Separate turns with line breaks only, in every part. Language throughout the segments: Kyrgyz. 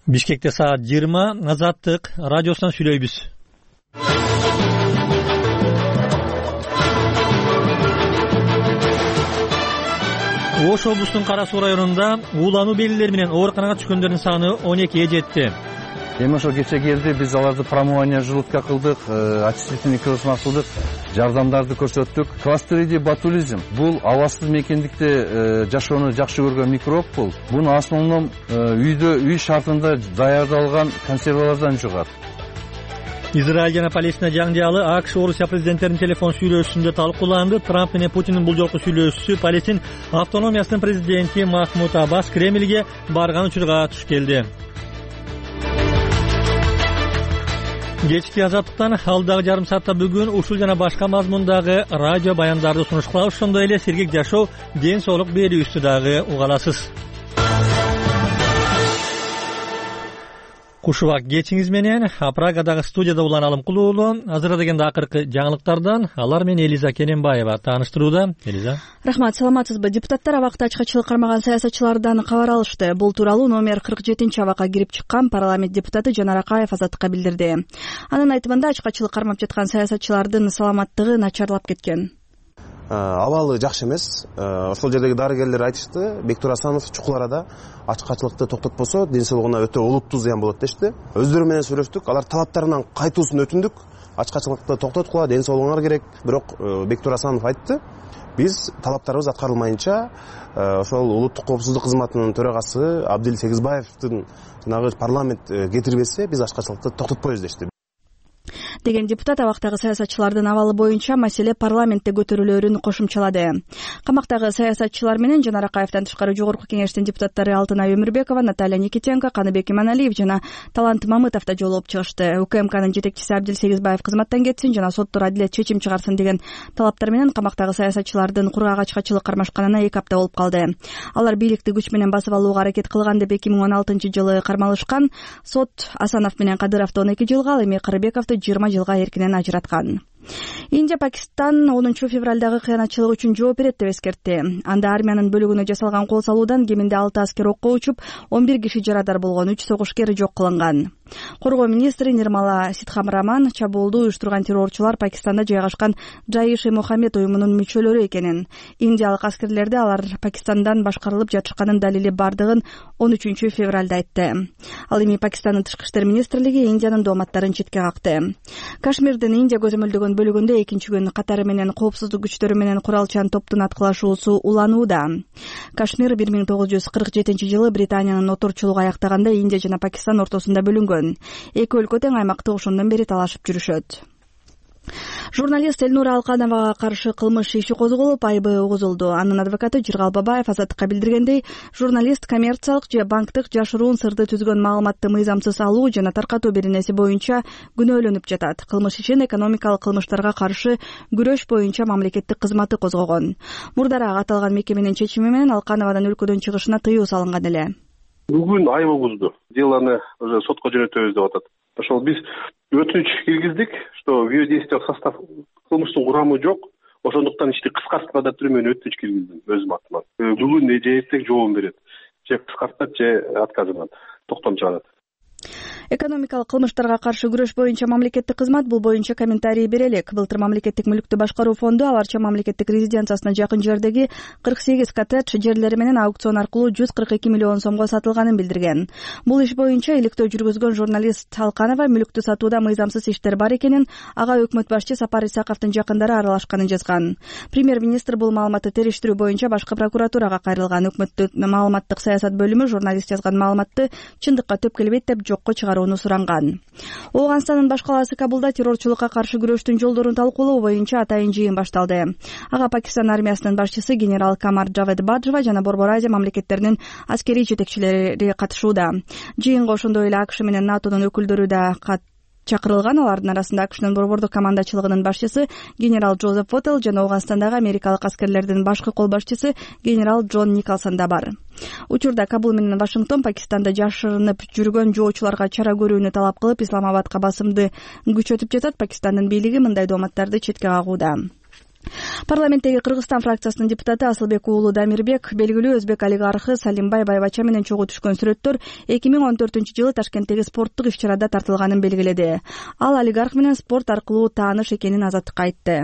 Бишкекте саат 20 Азаттык радиосунан сүйлөйбүз. Ош облустунун Кара Суу районунда уулануу белгилери менен ооруканага түшкөндөрдүн саны 12 жетти.
Эми ошо кече келди, биз аларды промывание желудка кылдык, очистительный кызматына кылдык, жардамдарды көрсөттүк. Кластридий ботулизм бул абасыз мекендикте жашоону жакшы көргөн микроб бул. Буну основном үй шартында даярдалган консервалардан жугат.
Израиль жана Палестина жаңжалы АКШ Орусия президенттеринин телефон сүйлөшүүсүндө талкууланды. Трамп менен Путиндин бул жолку сүйлөшүүсү Палестин автономиясынын президенти Махмуд Аббас Кремльге барган учурга туш келди. Кечки Азаттыктан алдагы жарым саатта бүгүн ушул жана башка мазмундагы радио баяндарды сунуш кылабыз. Ошондой эле сергек жашоо, ден соолук берүүсү дагы уга аласыз. Кушубак кечиңиз менен Прагадагы студияда улан Алымкул уулу азырдагенде акыркы жаңылыктардан алар менен Элиза Кененбаева тааныштырууда. Элиза.
Рахмат, саламатсызбы? Депутаттар абакта ачкачылык кармаган саясатчылардан кабар алышты. Бул тууралуу номер 47-абакка кирип чыккан парламент депутаты Жанар Акаев Азаттыкка билдирди. Анын айтымында ачкачылык кармап жаткан саясатчылардын саламаттыгы начарлап кеткен.
Абалы жакшы эмес. Ошол жердеги дарыгерлер айтышты, Бектур Асанов чукул арада ачкачылыкты токтотпосо ден соолугуна өтө олуттуу зыян болот дешти. Өздөрү менен сүйлөштүк, алар талаптарынан кайтуусун өтүндүк. Ачкачылыкты токтоткула, ден соолугуңар керек. Бирок Бектур Асанов айтты, биз талаптарыбыз аткарылмайынча ошол улуттук коопсуздук кызматынын төрагасы Абдил Сегизбаевдин жанагы парламент кетирбесе биз ачкачылыкты токтотпойбуз дешти.
Деген депутат абактагы саясатчылардын абалы боюнча маселе парламентте көтөрүлөрүн кошумчалады. Камактагы саясатчылар менен Жанар Акаевден тышкары жогорку кеңештин депутаттары Алтынай Өмүрбекова, Наталья Никитенко, Каныбек Иманалиев жана Талант Мамытов да жолугуп чыгышты. УКМКнын жетекчиси Абдил Сегизбаев кызматтан кетсин жана соттор адилет чечим чыгарсын деген талаптар менен камактагы саясатчылардын кургак ачкачылык кармашканына 2 апта болуп калды. Алар бийликти күч менен басып алууга аракет кылган деп 2016-жылы кармалышкан. Сот Асанов менен Кадыровду 12 жылга, ал эми Карыбековду 20 жылга эркинен ажыраткан. Индия Пакистан 10 февралдагы кыянатчылык үчүн жооп берет деп эскертти. Анда армиянын бөлүгүнө жасалган кол салуудан кеминде 6 аскер окко учуп, 11 киши жарадар болгон, 3 согушкер жок кылынган. Коргоо министри Нирмала Ситхамраман чабуулду уюштурган террорчулар Пакистанда жайгашкан Джайш-и-Мухаммед уюмунун мүчөлөрү экенин, индиялык аскерлерде алар Пакистандан башкарылып жатышканын далили бардыгын 13 февралда айтты. Ал эми Пакистандын тышкы иштер министрлиги Индиянын дооматтарын четке какты. Кашмирдин Индия көзөмөлдөгөн бөлүгүндө экинчи күн катары менен коопсуздук күчтөрү менен куралчан топтун аткылашуусу уланууда. Кашмир 1947-жылы Британиянын отурчулугу аяктаганда Индия жана Пакистан ортосунда бөлүнгөн. Эки өлкө тең аймакты ошондон бери талашып жүрүшөт. Журналист Элнура Алкановага каршы кылмыш иши козголуп, айыбы угузулду. Анын адвокаты Жыргал Бабаев Азаттыкка билдиргендей, журналист коммерциялык же банктык жашыруун сырды түзгөн маалыматты мыйзамсыз алуу жана таркатуу беренеси боюнча күнөөлөнүп жатат. Кылмыш ишин экономикалык кылмыштарга каршы күрөш боюнча мамлекеттик кызматы козгогон. Мурдараак аталган мекеменин чечими менен Алкановадын өлкөдөн чыгышына тыюу салынган эле.
Бүгүн айып угузду. Делоны уже сотко жөнөтөбүз деп атат. Ошол биз өтүнүч киргиздик, что биодействиялык состав кылмыштын курамы жок. Ошондуктан ишти кыскартпада туруп мен өтүнүч киргиздим өзүм атыман. Бүгүн же эртең жообун берет. Же кыскартат, же отказынан токтом чыгарат.
Экономикалык кылмыштарга каршы күрөш боюнча мамлекеттик кызмат бул боюнча комментарий бере элек. Былтыр мамлекеттик мүлүктү башкаруу фонду аларча мамлекеттик резиденциясына жакын жердеги 48 коттедж жерлери менен аукцион аркылуу 142 миллион сомго сатылганын билдирген. Бул иш боюнча иликтөө жүргүзгөн журналист Алканова мүлүктү сатууда мыйзамсыз иштер бар экенин, ага өкмөт башчы Сапар Исаковдун жакындары аралашканын жазган. Премьер-министр бул маалыматты териштирүү боюнча башкы прокуратурага кайрылган. Өкмөттүн маалыматтык саясат бөлүмү журналист жазган маалыматты чындыкка төп келбейт деп жокко чыгарууну суранган. Ооганстандын баш калаасы Кабулда террорчулукка каршы күрөштүн жолдорун талкуулоо боюнча атайын жыйын башталды. Ага Пакистан армиясынын башчысы генерал Камар Джавед Баджва жана Борбор Азия мамлекеттеринин аскерий жетекчилери катышууда. Жыйынга ошондой эле АКШ менен НАТОнун өкүлдөрү да чакырылган. Алардын арасында АКШнын борбордук командачылыгынын башчысы генерал Джозеф Воттел жана Ооганстандагы америкалык аскерлердин башкы кол башчысы генерал Джон Николсон да бар. Учурда Кабул менен Вашингтон Пакистанда жашырынып жүргөн жоочуларга чара көрүүнү талап кылып, Исламабадка басымды күчөтүп жатат. Пакистандын бийлиги мындай дооматтарды четке кагууда. Парламенттеги Кыргызстан фракциясынын депутаты Асылбек уулу Дамирбек белгилүү өзбек олигархы Салимбай Байбача менен чогуу түшкөн сүрөттөр 2014-жылы Ташкенттеги спорттук иш-чарада тартылганын белгиледи. Ал олигарх менен спорт аркылуу тааныш экенин Азаттыкка айтты.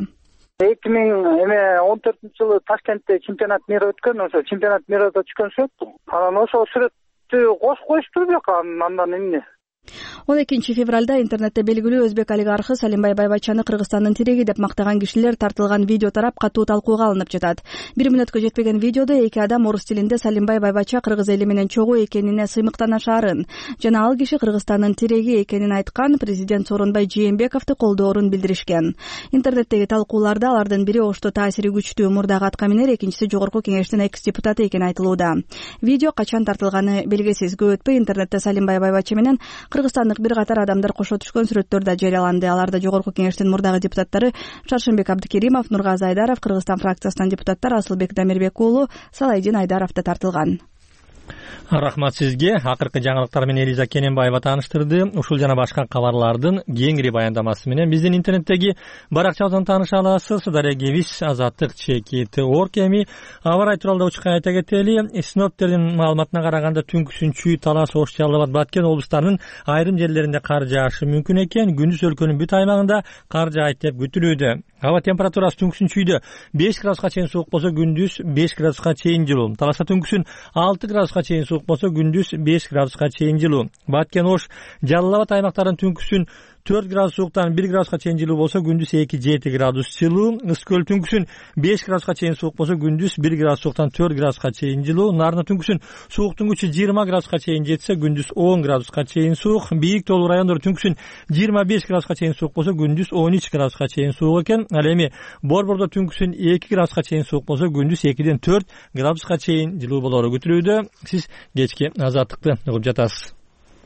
2014-жылы Ташкентте чемпионат мира өткөн, ошо чемпионат мирада түшкөн сүрөт. Анан ошол сүрөттү кошуп коюшту бияка, андан эмне?
12-февралда интернетте белгилүү өзбек олигархы Салимбай Байбачаны Кыргызстандын тиреги деп мактаган кишилер тартылган видео тарап катуу талкууга алынып жатат. 1 мүнөткө жетпеген видеодо эки адам орус тилинде Салимбай Байбача кыргыз эли менен чогуу экенине сыймыктанашаарын жана ал киши Кыргызстандын тиреги экенин айткан, президент Сооронбай Жээнбековду колдоорун билдиришкен. Интернеттеги талкууларда алардын бири Ошто таасири күчтүү мурдагы аткаминер, экинчиси жогорку кеңештин экс-депутаты экени айтылууда. Видео качан тартылганы белгисиз. Көп өтпөй интернетте Салимбай Байбача менен кыргызстандык бир катар адамдар кошо түшкөн сүрөттөр да жарыяланды. Аларда жогорку кеңештин мурдагы депутаттары Шаршенбек Абдыкеримов, Нургазы Айдаров, Кыргызстан фракциясынан депутаттар Асылбек Дамирбек уулу, Салайдин Айдаров да тартылган.
Рахмат сизге. Акыркы жаңылыктар менен Элиза Кененбаева тааныштырды. Ушул жана башка кабарлардын кеңири баяндамасы менен биздин интернеттеги баракчабыздан тааныша аласыз. Дарегевис Азаттык ЧК.org. Эми аба ырайы тууралуу учкан айта кетели. Синоптиктердин маалыматына караганда түнкүсүн Чүй, Талас, Ош, Жалал Абад, Баткен облустарынын айрым жерлеринде кар жаашы мүмкүн экен. Күндүз өлкөнүн бүт аймагында кар жаайт деп күтүлүүдө. Аба температурасы түнкүсүн Чүйдө 5 градуска чейин суук болсо, күндүз 5 градуска чейин жылуу. Таласта түнкүсүн 6 градуска чейин суук болсо, күндүз 5 градуска чейин жылуу. Баткен, Ош, Жалал Абад аймактарынын түнкүсүн 4 градус сууктан 1 градуска чейин жылуу болсо, күндүз 2-7 градус жылуу. Ыскөл түнкүсүн 5 градуска чейин суук болсо, күндүз 1 градус сууктан 4 градуска чейин жылуу. Нарына түнкүсүн сууктун күчү 20 градуска чейин жетсе, күндүз 10 градуска чейин суук. Бийик тоолуу райондор түнкүсүн 25 градуска чейин суук болсо, күндүз 13 градуска чейин суук экен. Ал эми Борбордо түнкүсүн 2 градуска чейин суук болсо, күндүз 2-ден 4 градуска чейин жылуу болору күтүлүүдө. Сиз кечки Азаттыкты угуп жатасыз.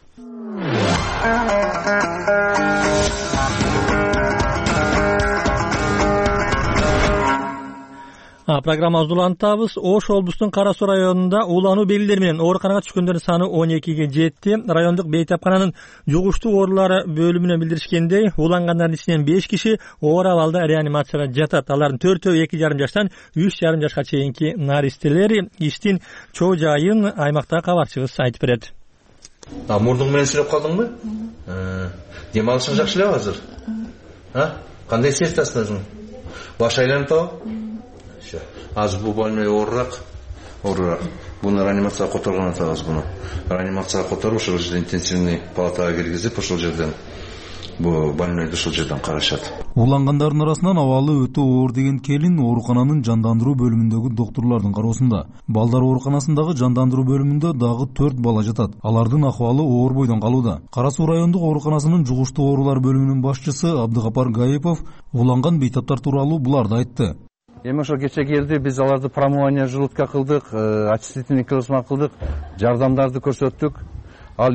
Программабызды улантабыз. Ош облустунун Кара Суу районунда уулануу белгилери менен ооруканага түшкөндөрдүн саны 12ге жетти. Райондук бейтапкананын жугуштуу оорулары бөлүмүнөн билдиришкендей, уулангандардын ичинен 5 киши оор абалда реанимацияда жатат. Алардын 4-өө 2,5 жаштан 3,5 жашка чейинки наристелер. Иштин чоо жайын аймактагы кабарчыбыз айтып берет.
Мурдуң менен сүйлөп калдыңбы? Дем алышың жакшы эле азыр? Кандай сезтасың өзүң? Баш айланып атабы? Азыр бул больной оорураак. Буну реанимацияга которгон атабыз буну. Реанимацияга которуп, ошол жерден интенсивный палатага киргизип, ошол жерден бул больнойду ошол жерден карашат.
Уулангандардын арасынан абалы өтө оор деген келин оорукананын жандандыруу бөлүмүндөгү доктурлардын кароосунда. Балдар ооруканасындагы жандандыруу бөлүмүндө дагы 4 бала жатат. Алардын акыбалы оор бойдон калууда. Кара Суу райондук ооруканасынын жугуштуу оорулар бөлүмүнүнүн башчысы Абдыгапар Гаипов ууланган бейтаптар тууралуу буларды айтты.
Эми ошо кече келди, биз аларды промывание желудка кылдык, очистительный килосман кылдык, жардамдарды көрсөттүк. Ал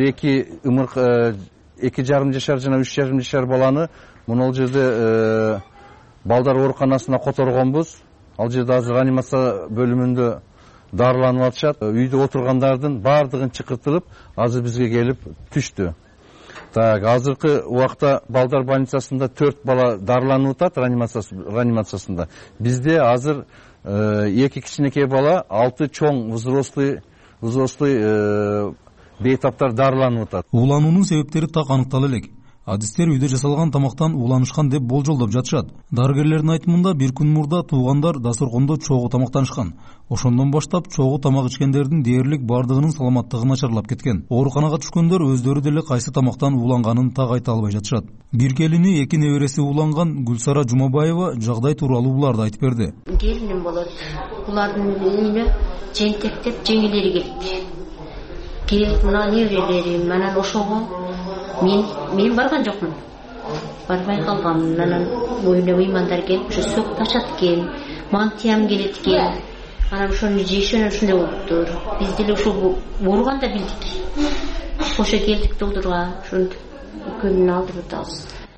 2,5 жашар жана 3,5 жашар баланы мунул жерде балдар ооруканасына которгонбуз. Ал жерде азыр реанимация бөлүмүндө дарыланып атышат. Үйдө отургандардын баардыгын чакыртылып, азыр бизге келип түштү. Так, азыркы убакта балдар больницасында 4 бала дарыланып атат реанимациясында. Бизде азыр 2 кичинекей бала, 6 чоң взрослый бейтаптар дарыланып атат.
Уулануунун себептери так аныктала элек. Адистер үйдө жасалган тамактан ууланышкан деп болжолдоп жатышат. Дарыгерлердин айтымында бир күн мурда туугандар дасторкондо чогуу тамактанышкан. Ошондон баштап чогуу тамак ичкендердин дээрлик бардыгынын саламаттыгы начарлап кеткен. Ооруканага түшкөндөр өздөрү деле кайсы тамактан ууланганын так айта албай жатышат. Бир келини, 2 небереси ууланган Гүлсара Жумабаева жагдай тууралуу буларды айтып берди.
Келиним болот. Булардын үйүнө жентектеп жеңилери келди. Келип мына неберелерим менен ошого мен барган жокмун. Барбай калгам. Анан үйүнө мыймандар келип, ошо сөк ташат экен, мантиям келет экен. Анан ошону жешен ушундай болуптур. Биз деле ошол ооруганда билдик. Ошо келдик долдурга, ошону экөөнүн алдырып атабыз.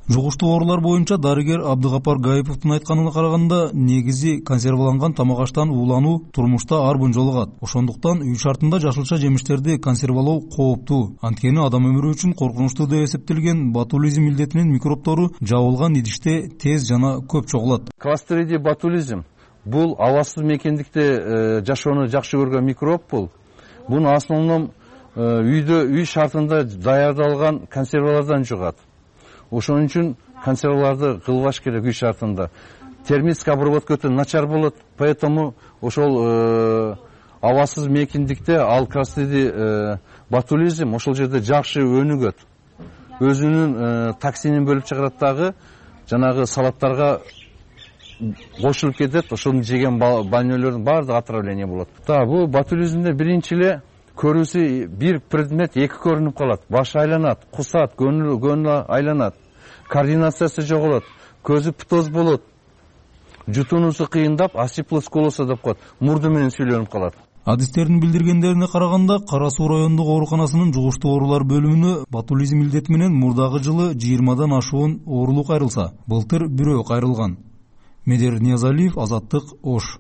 Жугуштуу оорулар боюнча дарыгер Абдыгапар Гаиповдун айтканына караганда, негизи консерваланган тамак аштан уулануу турмушта ар бүн жолугат. Ошондуктан үй шартында жашылча жемиштерди консервалоо кооптуу. Анткени адам өмүрү үчүн коркунучтуу деп эсептелген ботулизм илдетинин микробтору жабылган идиште тез жана көп чогулат.
Кластридий ботулизм бул абасыз мекендикте жашоону жакшы көргөн микроб бул. Буну основном үй шартында даярдалган консервалардан жугат. Ошон үчүн консерваларды кылбаш керек үй шартында. Термическая обработка өтө начар болот, поэтому ошол абасыз мекендикте ал кластридий ботулизм ошол жерде жакшы өнүгөт. Өзүнүн токсинин бөлүп чыгарат дагы, жанагы салаттарга кошулуп кетет, ошону жеген больнойлордун баардыгы отравление болот. Бул ботулизмде биринчи эле көрүүсү бир предмет эки көрүнүп калат, баш айланат, кусат, көңүл айланат, координациясы жоголот, көзү птоз болот, жутуунуусу кыйындап, асиплосколосо деп коет, мурду менен сүйлөнүп калат.
Адистердин билдиргендерине караганда, Кара Суу райондук ооруканасынын жугуштуу оорулар бөлүмүнө ботулизм илдети менен мурдагы жылы 20дан ашуун оорулуу кайрылса, былтыр бирөө кайрылган. Медер Ниязалиев, Азаттык, Ош.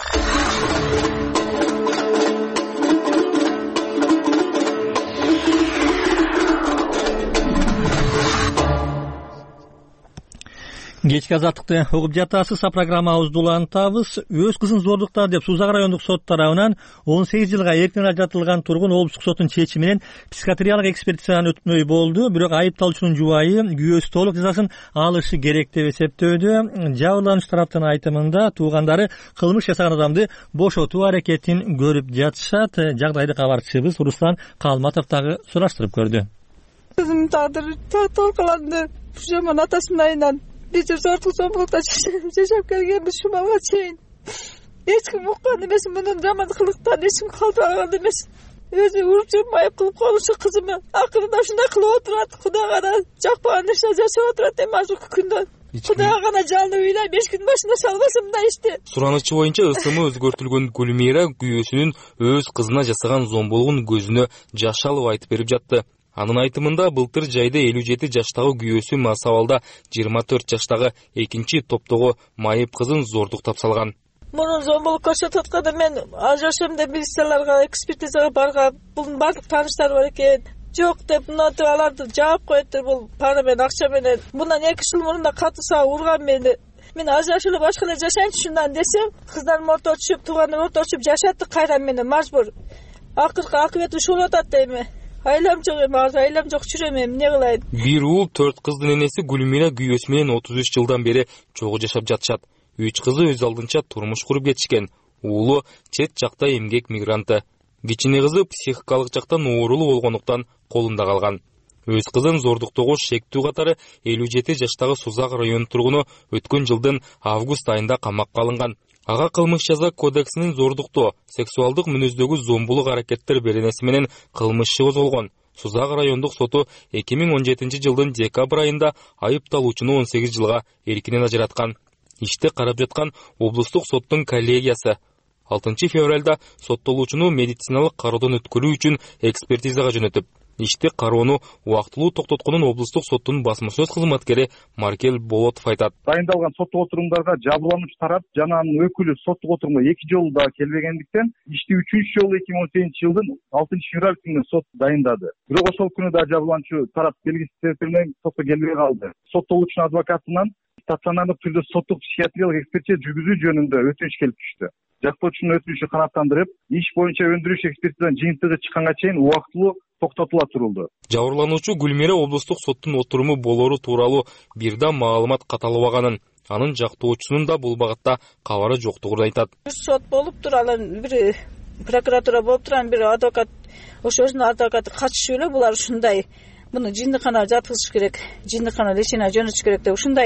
Кечки азаттыкты угуп жатасыз. Программабызды улантабыз. Өз кызын зордуктады деп Сузак райондук сот тарабынан 18 жылга эркин ажыратылган тургун облустук соттун чечими менен психиатриялык экспертизадан өтмөй болду. Бирок айыпталуучунун жубайы күйөөсү толук жазасын алышы керек деп эсептөөдө. Жабырлануучу тараптын айтымында туугандары кылмыш жасаган адамды бошотуу аракетин көрүп жатышат. Жагдайды кабарчыбыз Руслан Калматов дагы сураштырып көрдү.
Кызымдын тагдыры талкаланды. Жаман атасынын айынан биз зордук зомбулукта жашап келгенбиз ушуга чейин. Эч ким уккан эмес, мунун жаман кылыктан эч ким калтыраган эмес. Өзү уруп жүрүп айып кылып коюшу кызымы акырында ушундай кылып отурат. Кудайга гана жакпаган иши жашап отурат эми азыркы күндө. Кудайга гана жалынып ыйлайм, эчкинин башына салбасам мындай ишти.
Суранычы боюнча ысымы өзгөртүлгөн Гүлмира күйөөсүнүн өз кызына жасаган зомбулугун көзүнө жаш алып айтып берип жатты. Анын айтымында былтыр жайда 57 жаштагы күйөөсү Масабалда 24 жаштагы экинчи топтогу майып кызын зордуктап салган.
Мунун зомбулук көрсөтүп атканда мен ажырашам деп милицияларга, экспертизага баргам. Бунун бардык тааныштары бар экен. Жок деп мынтип аларды жаап коюптур, бул пара менен, акча менен. Мындан 2 жыл мурунда катыса урган мени. Мен ажырашып башка эле жашайынчы ушундан десем, кыздарым орто түшүп, туугандар орто түшүп жашатты кайра менен мажбур. Акыркы акыбети ушул болуп атат эми. Айлам жок эми, айлам жок жүрөм эми, эмне кылайын?
Бир уул 4 кыздын энеси Гүлмира күйөөсү менен 33 жылдан бери чогуу жашап жатышат. 3 кызы өз алдынча турмуш куруп кетишкен. Уулу чет жакта эмгек мигранты. Кичине кызы психикалык жактан оорулуу болгондуктан колунда калган. Өз кызын зордуктоого шектүү катары 57 жаштагы Сузак район тургуну өткөн жылдын август айында камакка алынган. Ага кылмыш жаза кодексинин зордуктоо, сексуалдык мүнөздөгү зомбулук аракеттер беренеси менен кылмыш козголгон. Сузак райондук соту 2017 жылдын декабрь айында айыпталуучуну 18 жылга эркинен ажыраткан. Ишти карап жаткан облустук соттун коллегиясы 6 февралда соттолуучуну медициналык кароодон өткөрүү үчүн экспертизага жөнөтүп, ишти кароону убактылуу токтотконун облустук соттун басма сөз кызматкери Маркел Болотов айтат.
Дайындалган соттук отурумдарга жабырлануучу тарап жана анын өкүлү соттук отурумга 2 жолу да келбегендиктен, ишти 3-үнчү жолу 2018 жылдын 6 февраль күнү сот дайындады. Бирок ошол күнү да жабырлануучу тарап белгисиз себептер менен сотко келбей калды. Соттолуучунун адвокатынан стационардык түрдө соттук психиатриялык экспертиза жүргүзүү жөнүндө өтүнүч келип түштү. Жактоочунун өтүнүчү канааттандырып, иш боюнча өндүрүш экспертизанын жыйынтыгы чыкканга чейин убактылуу токтотула турулду.
Жабырлануучу Гүлмира облустук соттун отуруму болору тууралуу бир да маалымат каталабаганын, анын жактоочусунун да бул багытта кабары жоктугун айтат.
Сот болуптур, анан бир прокуратура болуптур, анан бир адвокат, ошо өзүнүн адвокаты катышып эле булар ушундай муну жиндиканага жаткызыш керек, жиндикана лечение жөнөтүш керек деп ушундай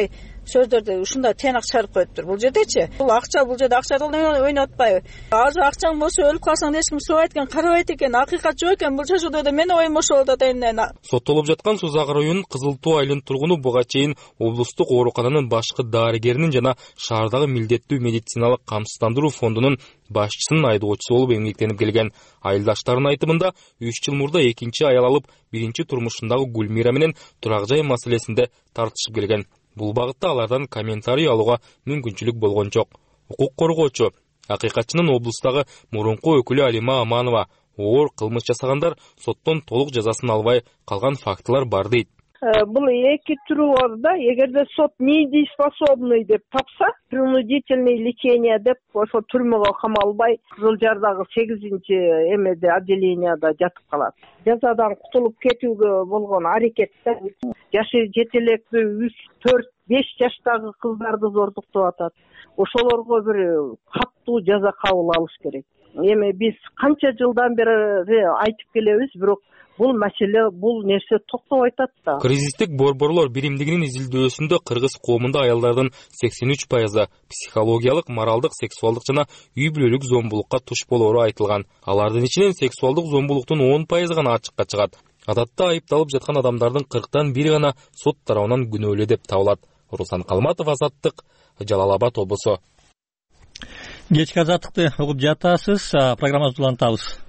сөздөрдү ушундай тыянак чыгарып коюптур бул жердечи. Бул акча, бул жерде акча ойноп атпайбы? Азыр акчаң болсо өлүп калсаң эч ким сурабайт экен, карабайт экен, акыйкат жок экен. Бул жашоодо менин оюм ошол болуп атат эми.
Соттолуп жаткан Сузак районунун Кызыл Тоо айылынын тургуну буга чейин облустук оорукананын башкы дарыгеринин жана шаардагы милдеттүү медициналык камсыздандыруу фондунун башчысынын айдоочусу болуп эмгектенип келген. Айылдаштарынын айтымында 3 жыл мурда экинчи аял алып, биринчи турмушундагы Гүлмира менен турак жай маселесинде тартышып келген. Бул багытта алардан комментарий алууга мүмкүнчүлүк болгон жок. Укук коргоочу, акыйкатчынын облустагы мурунку өкүлү Алима Аманова оор кылмыш жасагандар соттон толук жазасын албай калган фактылар бар дейт.
Бул эки түрү бар да. Эгерде сот недееспособный деп тапса, принудительное лечение деп ошо түрмөгө камалбай Кызыл Жардагы 8-чи эмеде отделенияда жатып калат. Жазадан кутулуп кетүүгө болгон аракетте жашы жетелектүү 3-4-5 жаштагы кыздарды зордуктап атат. Ошолорго бир каттуу жаза кабыл алыш керек. Эми биз канча жылдан бери айтып келебиз, бирок бул маселе, бул нерсе токтобой атат да.
Кризистик борборлор биримдигинин изилдөөсүндө кыргыз коомунда аялдардын 83% психологиялык, моралдык, сексуалдык жана үй бүлөлүк зомбулукка туш болоору айтылган. Алардын ичинен сексуалдык зомбулуктун 10% гана ачыкка чыгат. Адатта айыпталып жаткан адамдардын 40-тан бири гана сот тарабынан күнөөлүү деп табылат. Руслан Калматов, Азаттык, Жалал Абад облусу.
Кечки азаттыкты угуп жатасыз. Программабызды улантабыз.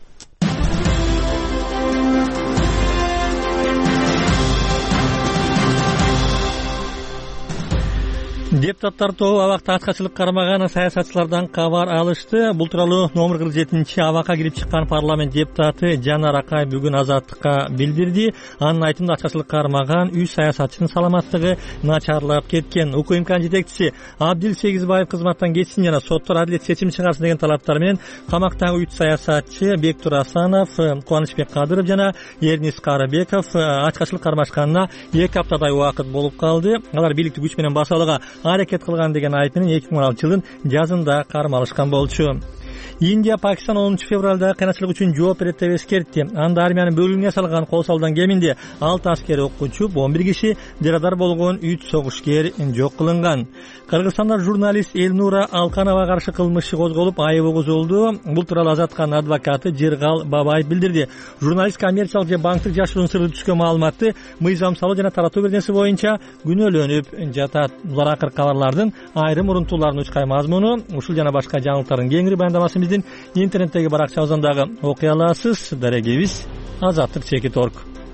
Депутаттар тобу абакта ачкачылык кармаган саясатчылардан кабар алышты. Бул тууралуу номер 47-чи абакка кирип чыккан парламент депутаты Жанар Акай бүгүн Азаттыкка билдирди. Анын айтымында ачкачылык кармаган 3 саясатчынын саламаттыгы начарлап кеткен. УКМК жетекчиси Абдил Сегизбаев кызматтан кетсин жана соттор адилет чечим чыгарсын деген талаптар менен камактагы 3 саясатчы Бектур Асанов, Кубанычбек Кадыров жана Эрнис Карабеков ачкачылык кармашканына 2 аптадай убакыт болуп калды. Алар бийликтик күч менен басалыга аракет кылган деген айып менен 2016-жылдын жазында кармалышкан болчу. Индия Пакистан 10 февралда кыйначылык үчүн жооп берет деп эскертти. Анда армиянын бөлүнүнө салган кол салуудан кеминде 6 аскери окуучу, 11 киши жарадар болгон 3 согушкер жок кылынган. Кыргызстанда журналист Элнура Алкановага каршы кылмыш козголуп, айып угузулду. Бул тууралуу Азаттыктын адвокаты Жиргал Бабаев билдирди. Журналист коммерциялык же банктык жашыруун сырды түшкөн маалыматты мыйзам салуу жана таратуу беренеси боюнча күнөөлөнүп жатат. Булар акыркы кабарлардын айрым урунтууларынын учкай мазмуну. Ушул жана башка жаңылыктардын кеңири баяндамасын биздин интернеттеги баракчабыздан дагы окуй аласыз. Дарегибиз azattik.org.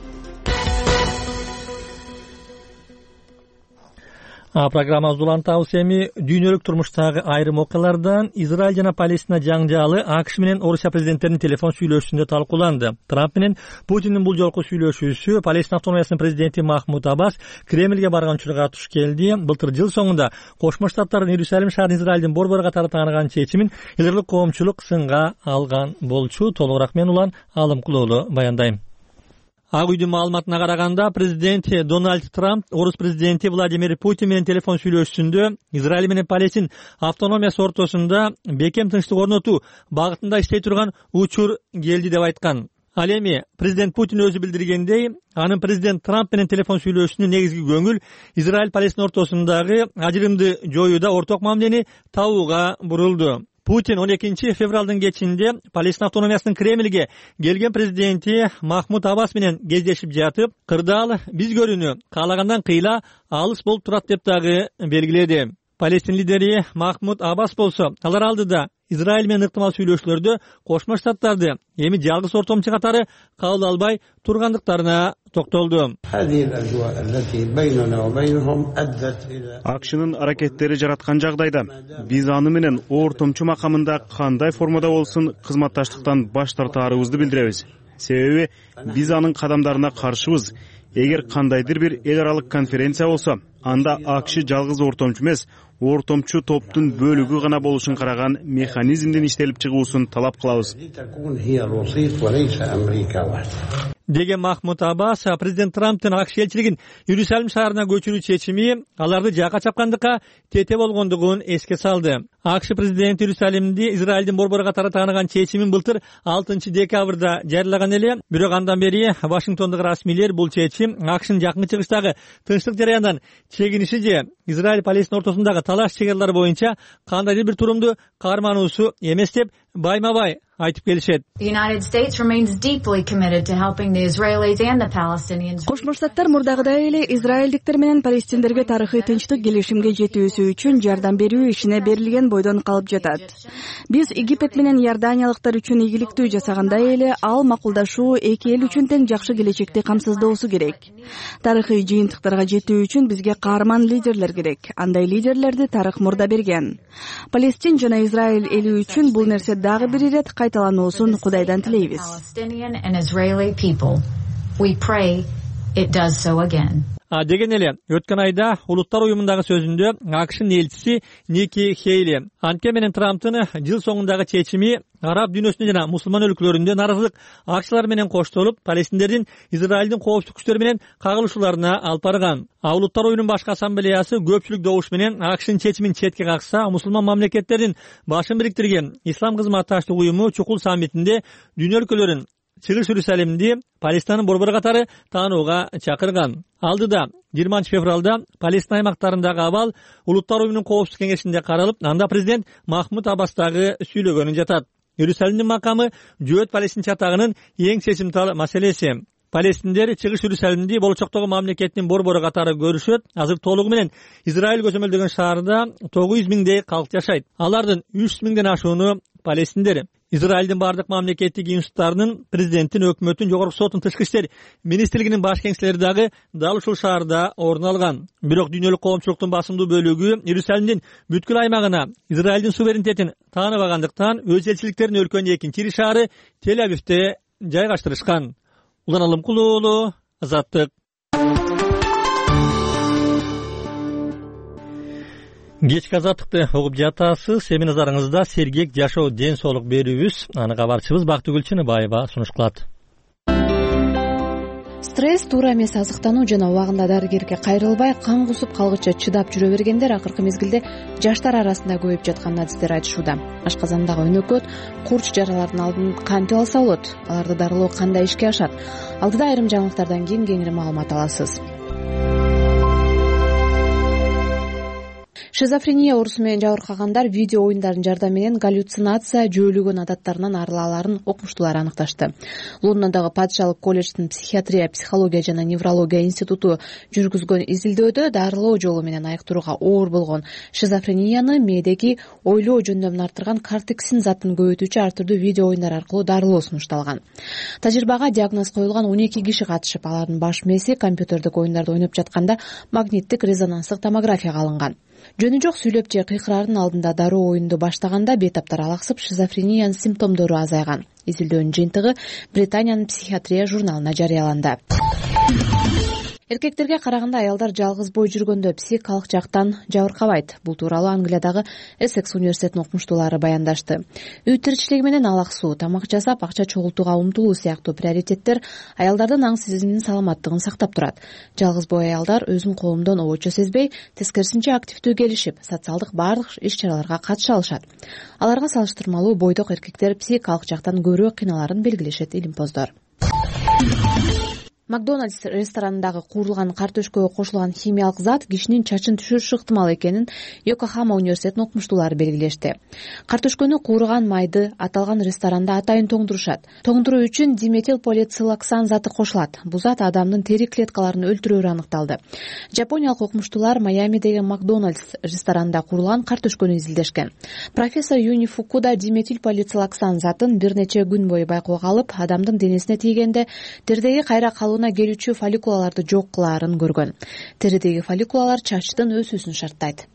Программабызды улантабыз. Эми дүйнөлүк турмуштагы айрым окуялардан Израиль жана Палестина жаңжалы АКШ менен Орусия президенттеринин телефон сүйлөшүүсүндө талкууланды. Трамп менен Путиндин бул жолку сүйлөшүүсү Палестина автономиясынын президенти Махмуд Аббас Кремльге барган учурга туш келди. Былтыр жыл соңунда Кошмо Штаттардын Иерусалим шаарын Израилдин борбору катары тааныган чечимин элдик коомчулук сынга алган болчу. Толугураак мен Улан Алымкулоолу баяндайм. Ак үйдүн маалыматына караганда, президент Дональд Трамп Орус президенти Владимир Путин менен телефон сүйлөшүүсүндө Израиль менен Палестин автономиясы ортосунда бекем тынчтык орнотуу багытында иштей турган учур келди деп айткан. Ал эми президент Путин өзү билдиргендей, анын президент Трамп менен телефон сүйлөшүүсүнүн негизги көңүл Израиль Палестин ортосундагы ажырымды жоюуда орток мамилени табууга бурулду. Путин 12 февралдын кечинде Палестина автономиясынын Кремльге келген президенти Махмуд Аббас менен кездешип жатып, кырдаал биз көрүүнү каалагандан кыйла алыс болуп турат деп дагы белгиледи. Палестин лидери Махмуд Аббас болсо, алар алдыда Израиль менен ыктымал сүйлөшүүлөрдө Кошмо Штаттарды эми жалгыз ортомчу катары кабыл албай тургандыктарына токтолду.
АКШнын аракеттери жараткан жагдайда биз аны менен ортомчу макамында кандай формада болсун кызматташтыктан баш тартаарыбызды билдиребиз. Себеби биз анын кадамдарына каршыбыз. Эгер кандайдыр бир эл аралык конференция болсо, анда АКШ жалгыз ортомчу эмес, ортомчу топтун бөлүгү гана болушун караган механизмдин иштелип чыгуусун талап кылабыз.
Деген Махмуд Аббас президент Трамптын АКШ элчилигин Иерусалим шаарына көчүрүү чечими аларды жакка чапкандыкка тете болгондугун эске салды. АКШ президенти Иерусалимди Израилдин борбору катары тааныган чечимин былтыр 6 декабрда жарыялаган эле. Бирок андан бери Вашингтондук расмийлер бул чечим АКШнын жакын чыгыштагы тынчтык жараяндан чегиниши же Израиль Палестина ортосундагы талаш чегелер боюнча кандайдыр бир турумду кармануусу эмес деп байма бай айтып келишет.
Кошмо Штаттар мурдагыдай эле израилдиктер менен палестиндерге тарыхый тынчтык келишимге жетүүсү үчүн жардам берүү ишине берилген бойдон калып жатат. Биз Египет менен Иорданиялыктар үчүн ийгиликтүү жасагандай эле ал макулдашуу эки эл үчүн тең жакшы келечекти камсыздоосу керек. Тарыхый жыйынтыктарга жетүү үчүн бизге каарман лидерлер керек. Андай лидерлерди тарых мурда берген. Палестин жана Израиль эли үчүн бул нерсе дагы бир ирет кайталануусун Кудайдан тилейбиз.
Деген эле өткөн айда Улуттар уюмундагы сөзүндө АКШнын элчиси Ники Хейли Анке менен Трамптын жыл соңундагы чечими араб дүйнөсүндө жана мусулман өлкөлөрүндө наразылык акчылар менен коштолуп, палестиндердин Израилдин коопсуздук күчтөрү менен кагылышууларына алып барган. Улуттар уюмунун башкы ассамблеясы көпчүлүк добуш менен АКШнын чечимин четке какса, мусулман мамлекеттердин башын бириктирген Ислам кызматташтык уюму чукул саммитинде дүйнө өлкөлөрүн Чыгыш Иерусалимди Палестинанын борбору катары таанууга чакырган. Алдыда 20 февралда Палестина аймактарындагы абал Улуттар уюмунун коопсуздук кеңешинде каралып, анда президент Махмуд Аббас дагы сүйлөгөнү жатат. Иерусалимдин макамы жөөт Палестин чатагынын эң чечимтал маселеси. Палестиндер Чыгыш Иерусалимди болочоктогу мамлекеттин борбору катары көрүшөт. Азыр толугу менен Израиль көзөмөлдөгөн шаарда 900 миңдей калк жашайт. Алардын 300 миңден ашууну палестиндер. Израилдин бардык мамлекеттик институттарынын, президенттин, өкмөттүн, жогорку соттун, тышкы иштер министрлигинин баш кеңселери дагы дал ушул шаарда орун алган. Бирок дүйнөлүк коомчулуктун басымдуу бөлүгү Иерусалимдин бүткүл аймагына Израилдин суверенитетин тааныбагандыктан өз элчиликтерин өлкөнүн экинчи ири шаары Тель-Авивде жайгаштырышкан. Улан Алымкул уулу, Азаттык. Кечки Азаттыкты угуп жатасыз. Эми назарыңызда сергек жашоо ден соолук берүүбүз. Аны кабарчыбыз Бактыгүл Чыныбаева сунушталат.
Стресс, туура эмес азыктануу жана убагында дарыгерге кайрылбай, кан кусуп калгыча чыдап жүрө бергендер акыркы мезгилде жаштар арасында көбөйүп жатканын адистер айтышууда. Ашказандагы өнөкөт, курч жаралардын алдын кантип алса болот? Аларды дарылоо кандай ишке ашат? Алдыда айрым жаңылыктардан кийин кеңири маалымат аласыз. Шизофрения оорусу менен жабыркагандар видео оюндардын жардамы менен галлюцинация, жөөлөгөн адаттарынан арыла аларын окумуштуулар аныкташты. Лондондогу Падышалык колледждин психиатрия, психология жана неврология институту жүргүзгөн изилдөөдө дарылоо жолу менен айыктырууга оор болгон шизофренияны мээдеги ойлоо жөндөмүн арттырган кортексин затын көбөйтүүчү ар түрдүү видео оюндар аркылуу дарылоо сунушталган. Тажрыйбага диагноз коюлган 12 киши катышып, алардын баш мээси компьютердик оюндарды ойноп жатканда магниттик резонанстык томографияга алынган. Жөнү жок сүйлөп же кыйкырардын алдында дароо оюнду баштаганда бейтаптар алаксып, шизофрениянын симптомдору азайган. Изилдөөнүн жыйынтыгы Британиянын психиатрия журналына жарыяланды. Эркектерге караганда аялдар жалгыз бой жүргөндө психикалык жактан жабыркабайт. Бул тууралуу Англиядагы Эссекс университетинин окумуштуулары баяндашты. Үй тиричилиги менен алаксуу, тамак жасап, акча чогултууга умтулуу сыяктуу приоритеттер аялдардын аң сезиминин саламаттыгын сактап турат. Жалгыз бой аялдар өзүн коомдон обочо сезбей, тескерисинче активдүү келишип, социалдык баардык иш-чараларга катыша алышат. Аларга салыштырмалуу бойдок эркектер психикалык жактан көбүрөөк кыйналарын белгилешет илимпоздор. Макдональдс ресторанындагы куурулган кар төшкөгө кошулган химиялык зат кишинин чачын түшүрүшү ыктымал экенин Йокохама университетинин окумуштуулары белгилешти. Кар төшкөнү кууруган майды аталган ресторанда атайын тоңдурушат. Тоңдуруу үчүн диметилполицилоксан заты кошулат. Бул зат адамдын тери клеткаларын өлтүрөөрү аныкталды. Жапониялык окумуштуулар Майамидеги Макдональдс ресторанында куурулган кар төшкөнү изилдешкен. Профессор Юни Фукуда диметилполицилоксан затын бир нече күн бою байкоого алып, адамдын денесине тийгенде теридеги кайра келүүчү фолликулаларды жок кылаарын көргөн. Теридеги фолликулалар чачтын өсүүсүн шарттайт.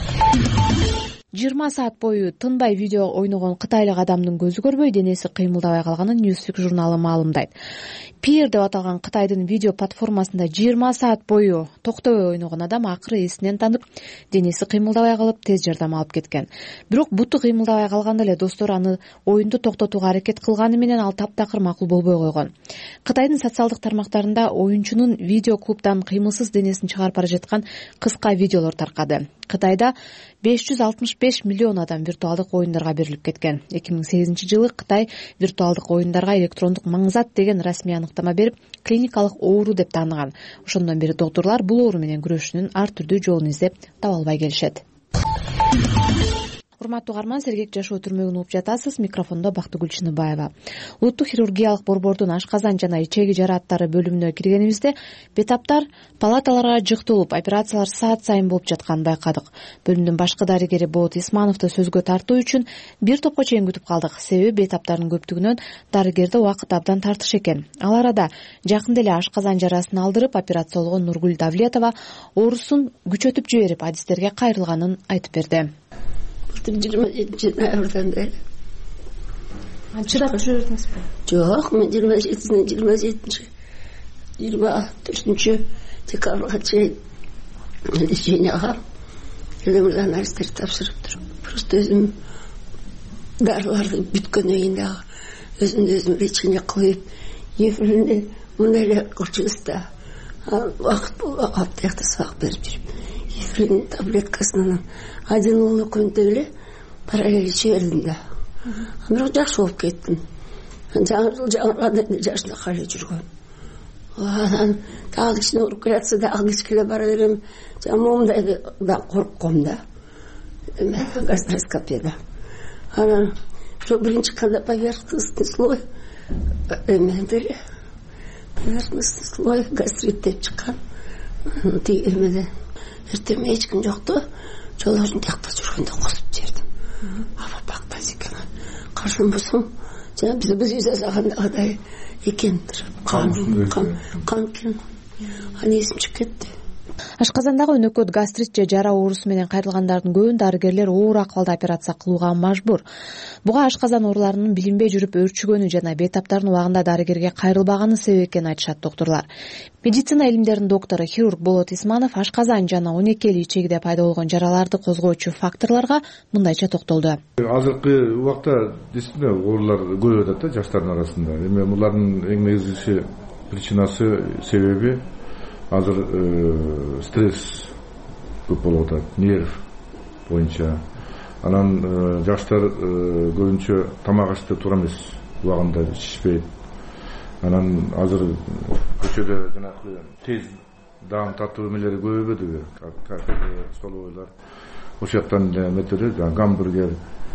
20 саат бою тынбай видео ойногон кытайлык адамдын көзү көрбөй, денеси кыймылдабай калганын Newsweek журналы маалымдайт. Peer деп аталган Кытайдын видео платформасында 20 саат бою токтобой ойногон адам акыры эсинен танып, денеси кыймылдабай калып, тез жардам алып кеткен. Бирок буту кыймылдабай калганда эле достору аны оюнду токтотууга аракет кылганы менен ал таптакыр макул болбой койгон. Кытайдын социалдык тармактарында оюнчунун видео клубдан кыймылсыз денесин чыгарып бара жаткан кыска видеолор таркады. Кытайда 565 миллион адам виртуалдык оюндарга берилип кеткен. 2008-жылы Кытай виртуалдык оюндарга электрондук маңызат деген расмий аныктама берип, клиникалык оору деп тааныган. Ошондон бери доктурлар бул оору менен күрөшүүнүн ар түрдүү жолун издеп таба албай келишет. Урматтуу угарман, сергек жашоо түрмөгүн угуп жатасыз. Микрофондо Бактыгүл Чыныбаева. Улуттук хирургиялык борбордун ашказан жана ичеги жарааттары бөлүмүнө киргенибизде бетаптар палаталарга жыкталып, операциялар саат сайын болуп жатканын байкадык. Бөлүмдүн башкы дарыгери Болот Исмановду сөзгө тартуу үчүн бир топко чейин күтүп калдык. Себеби бетаптардын көптүгүнөн дарыгерде убакыт абдан тартыш экен. Ал арада жакында эле ашказан жарасын алдырып операциялогон Нургүл Давлетова оорусун күчөтүп жиберип, адистерге кайрылганын айтып берди.
27 ноябрдан бeri.
Чыдап жүрө бердиңизби?
Жок, мен 24 декабрга чейин леченияга элемелер анализдер тапшырып туруп, просто өзүм дарыларды бүткөндөн кийин дагы өзүмдү лечение кылып, эфиринде мындай эле кылчубуз да. Убакыт аптекада сабак берип жүрүп, эфирин таблеткасынан один уулу күндө эле параллель иче бердим да. Бирок жакшы болуп кеттим. Жаңырганда жашында кале жүргөм. Анан дагы кичине уруп келатса дагы кичкеле бара берем. Моомдайды да коркком да. Гастроскопияда. Анан биринчи когда поверхностный слой поверхностный слой гастрит деп чыккан. Эмеде эртеме эч ким жокту. Жолдордун тиякта жүргөндө косуп жибердим. Бактайсыз экен. Каршым болсом, жана биз жасагандагыдай экен. Кан экен. Аны эсим чыгып кетти.
Ашказандагы өнөкөт гастрит же жара оорусу менен кайрылгандардын көбүн дарыгерлер оор акыбалда операция кылууга мажбур. Буга ашказан ооруларынын билинбей жүрүп өөрчүгөнү жана бетаптардын убагында дарыгерге кайрылбаганы себеп экенин айтышат доктурлар. Медицина илимдеринин доктору хирург Болот Исманов ашказан жана 12 ичегиде пайда болгон жараларды козгоочу факторлорго мындайча токтолду.
Азыркы убакта действительно оорулар көбөйүп атат да жаштардын арасында. Эми булардын эң негизги причинасы себеби азыр стресс көп болуп атат, нерв боюнча. Анан жаштар көбүнчө тамак ашты туура эмес, убагында ичишпейт. Анан азыр көчөдө жанагы тез даам татуу эмелери көбөйбөдүбү? Кафе, столовойлар. Ошол жактан метеде гамбургер,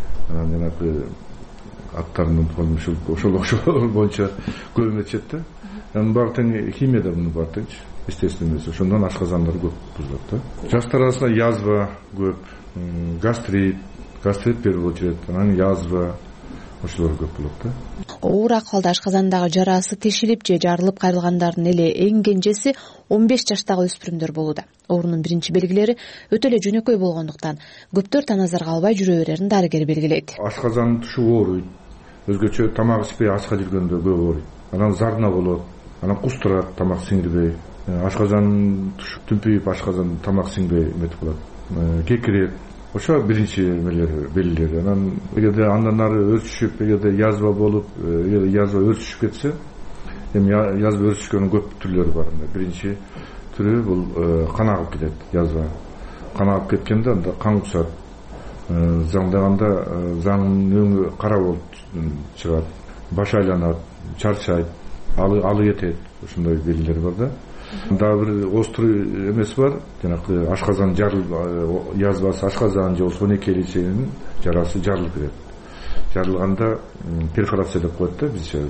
жанагы аттардын ошол боюнча көбөйүп атат да. Анын баары тең химияда муну бар тең. Естественно эмес. Ошондон ашказандар көп бузулат да. Жаштар арасында язва көп, гастрит в первую очередь, анан язва, ошолор көп болот да.
Оор акыбалда ашказандагы жарасы тешилип же жарылып кайрылгандардын эле эң кенжеси 15 жаштагы өспүрүмдөр болууда. Оорунун биринчи белгилери өтө эле жөнөкөй болгондуктан көптөр таназарга албай жүрө берерин дарыгер белгилейт.
Ашказан тушу ооруйт. Өзгөчө тамак ичпей ачка жүргөндө көп ооруйт. Анан зарна болот, анан кустурат тамак сиңирбей. Ашказан түмпүйүп, ашказан тамак сиңбей эметип калат. Кекирет. Ошо биринчи белгилери. Анан эгерде андан ары өрчүшүп, эгерде язва болуп, язва өрчүшүп кетсе, эми язва өрчүшкөнүн көп түрлөрү бар. Биринчи түрү бул кан агып кетет, язва. Кан агып кеткенде анда кан кусат. Заңдаганда заңдын өңү кара болуп чыгат, баш айланат, чарчайт, алы кетет. Ушундай белгилер бар да. Дагы бир острый эмеси бар, жанагы ашказан язвасы, ашказан же 12 ичегинин жарасы жарылып кетет. Жарылганда перфорация деп коет да бизче.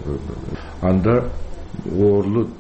Анда оорулуу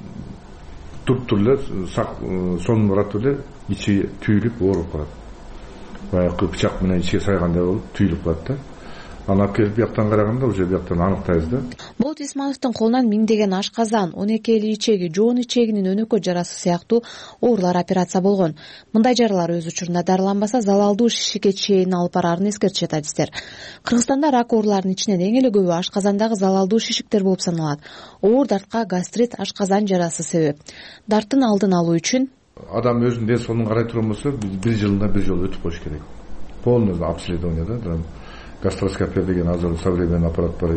туруп эле сонун барат эле ичи түйүлүп ооруп калат. Баягы бычак менен ичке сайгандай болуп түйүлүп калат да. Аны алып келип бияктан караганда уже бияктан аныктайбыз да.
Болот Исмановдун колунан миңдеген ашказан, 12 ичеги, жоон ичегинин өнөкөт жарасы сыяктуу оорулар операция болгон. Мындай жаралар өз учурунда дарыланбаса залалдуу шишикке чейин алып бараарын эскертишет адистер. Кыргызстанда рак ооруларынын ичинен эң эле көбү ашказандагы залалдуу шишиктер болуп саналат. Оор дартка гастрит, ашказан жарасы себеп. Дарттын алдын алуу үчүн
адам өзүнүн ден соолугун карай турган болсо, бир жылына бир жолу өтүп коюш керек. Полный обследование да. Гастроскопия деген азыр современный аппарат бар,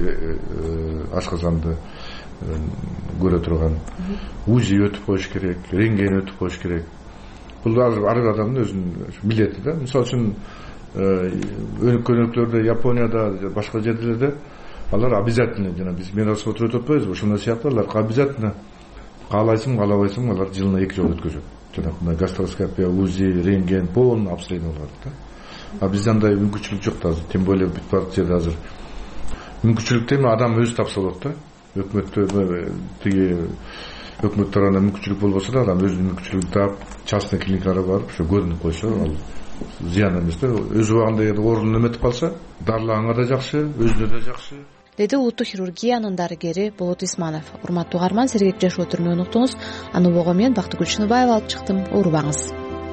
ашказанды көрө турган. УЗИ өтүп коюш керек, рентген өтүп коюш керек. бул ар бир адамдын өзүнүн милдети да. Мисалы үчүн өнүккөн өлкөлөрдө, Японияда, башка жерлерде алар обязательно жана биз мероско отуруп атпайбызбы, ошондой сыяктуу алар обязательно каалайсың, каалабайсың, алар жылына 2 жолу өткөзөт. Жанагы гастроскопия, УЗИ, рентген, полный обследование кылат да. А бизде андай мүмкүнчүлүк жок да азыр, тем более бүт бардык жерде азыр. Мүмкүнчүлүктү эми адам өзү тапса болот да. Өкмөт тарабынан мүмкүнчүлүк болбосо да, адам өзүнүн мүмкүнчүлүгүн таап, частный клиникаларга барып, ошо көрүнүп койсо, ал зыян эмес да. Өз убагында эгер ордун эметип калса, дарылаганга да жакшы, өзүнө да жакшы.
Деди улуттук хирургиянын дарыгери Болот Исманов. Урматтуу угарман, сергек жашоо түрүнөн уктуңуз. Аны бого мен Бактыгүл Шыныбаева алып чыктым. Оорубаңыз.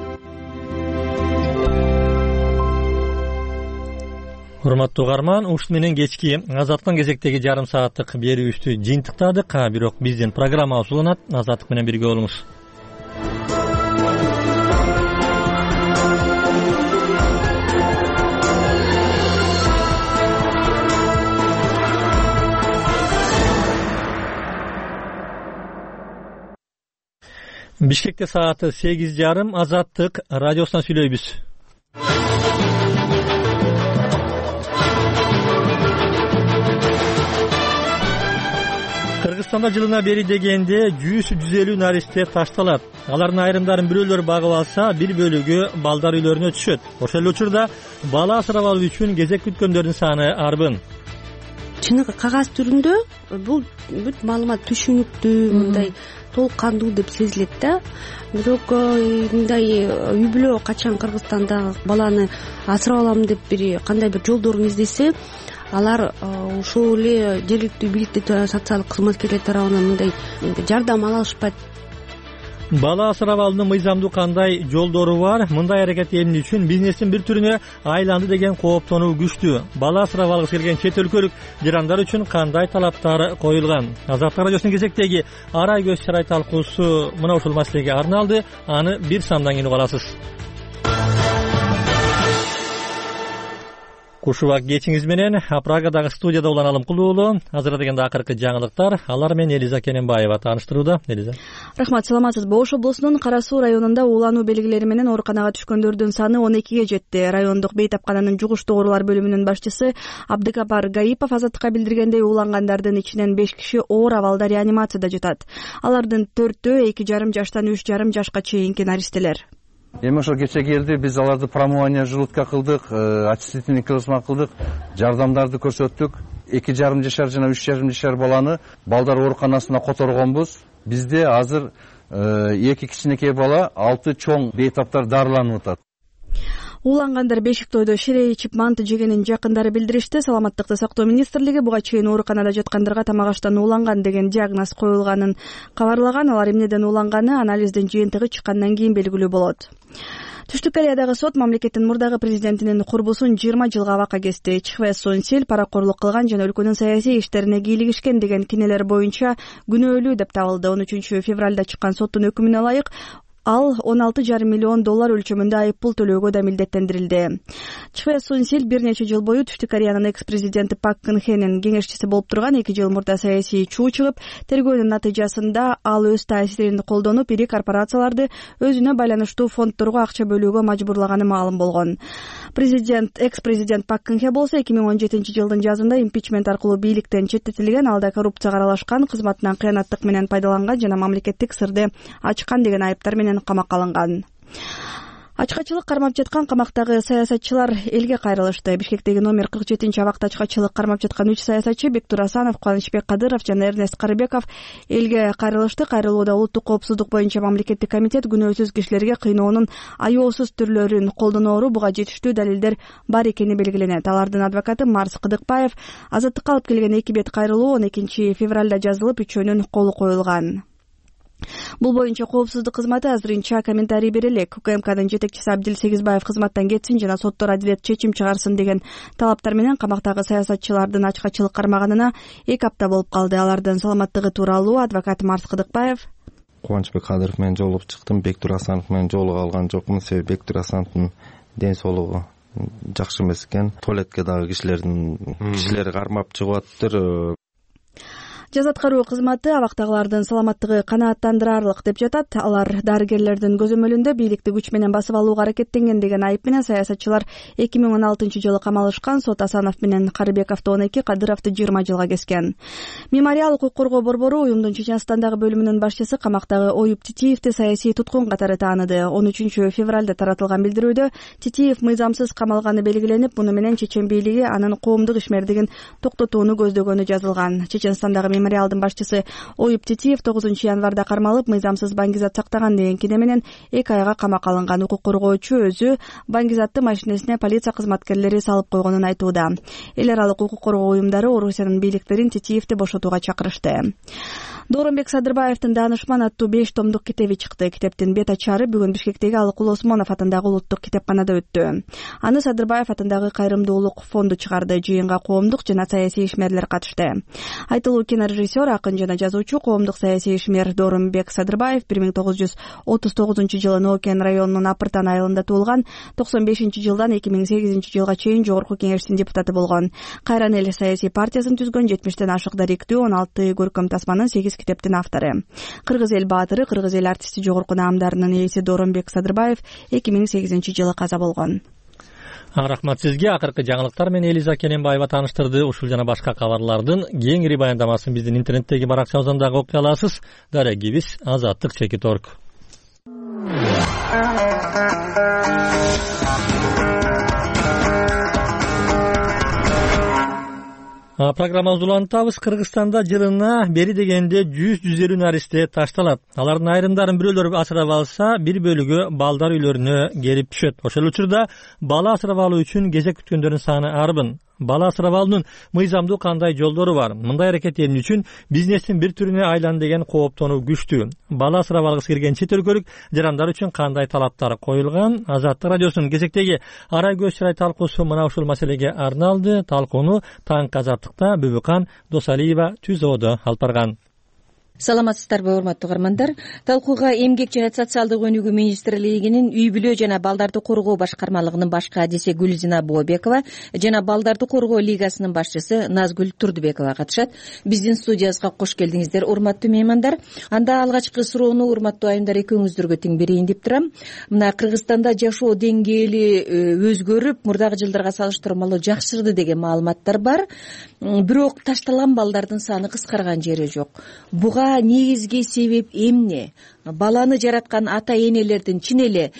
Урматтуу угарман, ушун менен кечки Азаттык кезектеги жарым сааттык берүүбүздү жыйынтыктадык. Бирок биздин программабыз уланат. Азаттык менен бирге болуңуз. Бишкекте сааты 8:30. Азаттык радиосунан сүйлөйбүз. Кыргызстанда жылына бери дегенде 100-150 наристер ташталат. Алардын айрымдарын бирөөлөр багып алса, бир бөлүгү балдар үйлөрүнө түшөт. Ошол эле учурда бала асырап алуу үчүн кезек күткөндөрдүн саны арбын.
Чыныгы кагаз түрүндө бул бүт маалымат түшүнүктүү, мындай толук кандуу деп сезилет да. Бирок мындай үй бүлө качан Кыргызстанда баланы асырап алам деп бир кандай бир жолдорун издесе, алар ушул эле жергиликтүү бийликтүү социалдык кызматкерлер тарабынан мындай жардам ала алышпайт.
Бала асырап алуунун мыйзамдуу кандай жолдору бар? Мындай аракет эмне үчүн бизнестин бир түрүнө айланды деген кооптонуу күчтүү. Бала асырап алгысы келген чет өлкөлүк жарандар үчүн кандай талаптар коюлган? Азаттык радиосунун кезектеги арай көз чырай талкуусу мына ушул маселеге арналды. Аны бир сандан кийин угаласыз. Кушубак кечиңиз менен Прагадагы студияда улан Алымкул уулу. Азыр дегенде акыркы жаңылыктар. Алар менен Элиза Кененбаева тааныштырууда. Элиза.
Рахмат, саламатсызбы. Ош облусунун Кара Суу районунда уулануу белгилери менен ооруканага түшкөндөрдүн саны 12ге жетти. Райондук бейтапкананын жугуштуу оорулар бөлүмүнүн башчысы Абдыкапар Гаипов Азаттыкка билдиргендей, уулангандардын ичинен 5 киши оор абалда реанимацияда жатат. Алардын 4-өө 2,5 жаштан 3,5 жашка чейинки наристелер.
Эми ошол кече келди, биз аларды промывание желудка кылдык, очистительный килосмак кылдык, жардамдарды көрсөттүк. 2,5 жашар жана 3,5 жашар баланы балдар ооруканасына которгонбуз. Бизде азыр 2 кичинекей бала, 6 чоң бейтаптар дарыланып атат.
Уулангандар Бешиктойдо ширей ичип манты жегенин жакындары билдиришти. Саламаттыкты сактоо министрлиги буга чейин ооруканада жаткандарга тамак аштан ууланган деген диагноз коюлганын кабарлаган. Алар эмнеден ууланганы анализдин жыйынтыгы чыккандан кийин белгилүү болот. Түштүк Кореядагы сот мамлекеттин мурдагы президентинин курбусун 20 жылга абакка кести. Чхве Сунсиль паракорлук кылган жана өлкөнүн саясий иштерине кийлигишкен деген кинелер боюнча күнөөлүү деп табылды. 13 февралда чыккан соттун өкүмүнө ылайык ал $16,5 миллион өлчөмүндө айыппул төлөөгө да милдеттендирилди. Чхве Сунсиль бир нече жыл бою Түштүк Кореянын экс-президенти Пак Кын Хенин кеңешчиси болуп турган. 2 жыл мурда саясий чуу чыгып, тергөөнүн натыйжасында ал өз таасирин колдонуп, ири корпорацияларды өзүнө байланыштуу фондторго акча бөлүүгө мажбурлаганы маалым болгон. Экс-президент Пак Кын Хе болсо 2017 жылдын жазында импичмент аркылуу бийликтен четтетилген. Алда коррупцияга аралашкан, кызматынан кыянаттык менен пайдаланган жана мамлекеттик сырды ачкан деген айыптар менен камакка алынган. Ачкачылык кармап жаткан камактагы саясатчылар элге кайрылышты. Бишкектеги номер 47 абакта ачкачылык кармап жаткан 3 саясатчы Бектур Асанов, Кубанычбек Кадыров жана Эрнест Карыбеков элге кайрылышты. Кайрылууда улуттук коопсуздук боюнча мамлекеттик комитет күнөөсүз кишилерге кыйноонун аеосуз түрлөрүн колдоноору буга жетиштүү далилдер бар экени белгиленет. Алардын адвокаты Марс Кыдыкбаев Азаттыкка алып келген 2 бет кайрылуу 12 февралда жазылып, үчөөнүн колу коюлган. Бул боюнча коопсуздук кызматы азырынча комментарий бере элек. УКМКдын жетекчиси Абдил Сегизбаев кызматтан кетсин жана соттор адилет чечим чыгарсын деген талаптар менен камактагы саясатчылардын ачкачылык кармаганына 2 апта болуп калды. Алардын саламаттыгы тууралуу адвокат Марс Кыдыкбаев:
Кубанычбек Кадыров менен жолугуп чыктым, Бектур Асанов менен жолуга алган жокмун. Себеби Бектур Асановдун ден соолугу жакшы эмес экен. Туалетке дагы кишилери кармап чыгып атыптыр.
Жаза аткаруу кызматы абактагылардын саламаттыгы канааттандырарлык деп жатат. Алар дарыгерлердин көзөмөлүндө бийликти күч менен басып алууга аракеттенген деген айып менен саясатчылар 2016-жылы камалышкан. Сот Асанов менен Карыбековду 12, Кадыровду 20 жылга кескен. Мемориал укук коргоо борбору уюмдун Чеченстандагы бөлүмүнүн башчысы камактагы Оюп Титиевди саясий туткун катары тааныды. 13 февралда таратылган билдирүүдө Титиев мыйзамсыз камалганы белгиленип, муну менен чечен бийлиги анын коомдук ишмердигин токтотууну көздөгөнү жазылган. Чеченстандагы мемориалдын башчысы Оюп Титиев 9 январда кармалып, мыйзамсыз баңгизат сактаган деген кине менен 2 айга камакка алынган. Укук коргоочу өзү баңгизатты машинесине полиция кызматкерлери салып койгонун айтууда. Эл аралык укук коргоо уюмдары Орусиянын бийликтерин Титиевди бошотууга чакырышты. Дооронбек Садырбаевдин Даанышман аттуу 5 томдук китеби чыкты. Китептин бет ачары бүгүн Бишкектеги Алыкул Осмонов атындагы улуттук китепканада өттү. Аны Садырбаев атындагы Кайрымдуулук фонду чыгарды. Жыйынга коомдук жана саясий ишмерлер катышты. Айтылуу кинорежиссер, акын жана жазуучу, коомдук саясий ишмер Дооронбек Садырбаев 1939-жылы Нокен районунун Апыртан айылында туулган. 95-жылдан 2008-жылга чейин Жогорку Кеңештин депутаты болгон. Кайран эл саясий партиясын түзгөн, 70тен ашык даректүү, 16 көркөм тасманын, 8 китептин автору. Кыргыз эл баатыры, кыргыз эл артисти, жогорку наамдарынын ээси Дооронбек Садырбаев 2008-жылы каза болгон.
Рахмат сизге. Акыркы жаңылыктар менен Элиза Кененбаева тааныштырды. Ушул жана башка кабарлардын кеңири баяндамасын биздин интернеттеги баракчабыздан дагы окуй аласыз. Дарегибиз Азаттык.org. Программабызды улантабыз. Кыргызстанда жылына бери дегенде 100-150 наристе ташталат. Алардын айрымдарын бирөөлөр асырап алса, бир бөлүгү балдар үйлөрүнө келип түшөт. Ошол учурда бала асырап алуу үчүн кезек күткөндөрдүн саны арбын. Бала асырап алуунун мыйзамдуу кандай жолдору бар? Мындай аракеттерин үчүн бизнестин бир түрүнө айлан деген кооптонуу күчтүү. Бала асырап алгысы келген чет өлкөлүк жарандар үчүн кандай талаптар коюлган? Азаттык радиосунун кезектеги ара көз чырай талкуусу мына ушул маселеге арналды. Талкууну Таңк Азаттыкта Бүбүкан Досалиева түзүүдө алып барган.
Саламатсыздарбы, урматтуу угармандар. Талкууга Эмгек жана социалдык өнүгүү министрлигинин үй бүлө жана балдарды коргоо башкармалыгынын башкы адиси Гүлзина Бообекова жана балдарды коргоо лигасынын башчысы Назгүл Турдубекова катышат. Биздин студиябызга кош келдиңиздер, урматтуу меймандар. Анда алгачкы суроону, урматтуу айымдар, экөөңүздөргө тең берейин деп турам. Мына Кыргызстанда жашоо деңгээли өзгөрүп, мурдагы жылдарга салыштырмалуу жакшырды деген маалыматтар бар. Бирок ташталган балдардын саны кыскарган жери жок. Буга негизги себеп эмне? Баланы жараткан ата-энелердин чын эле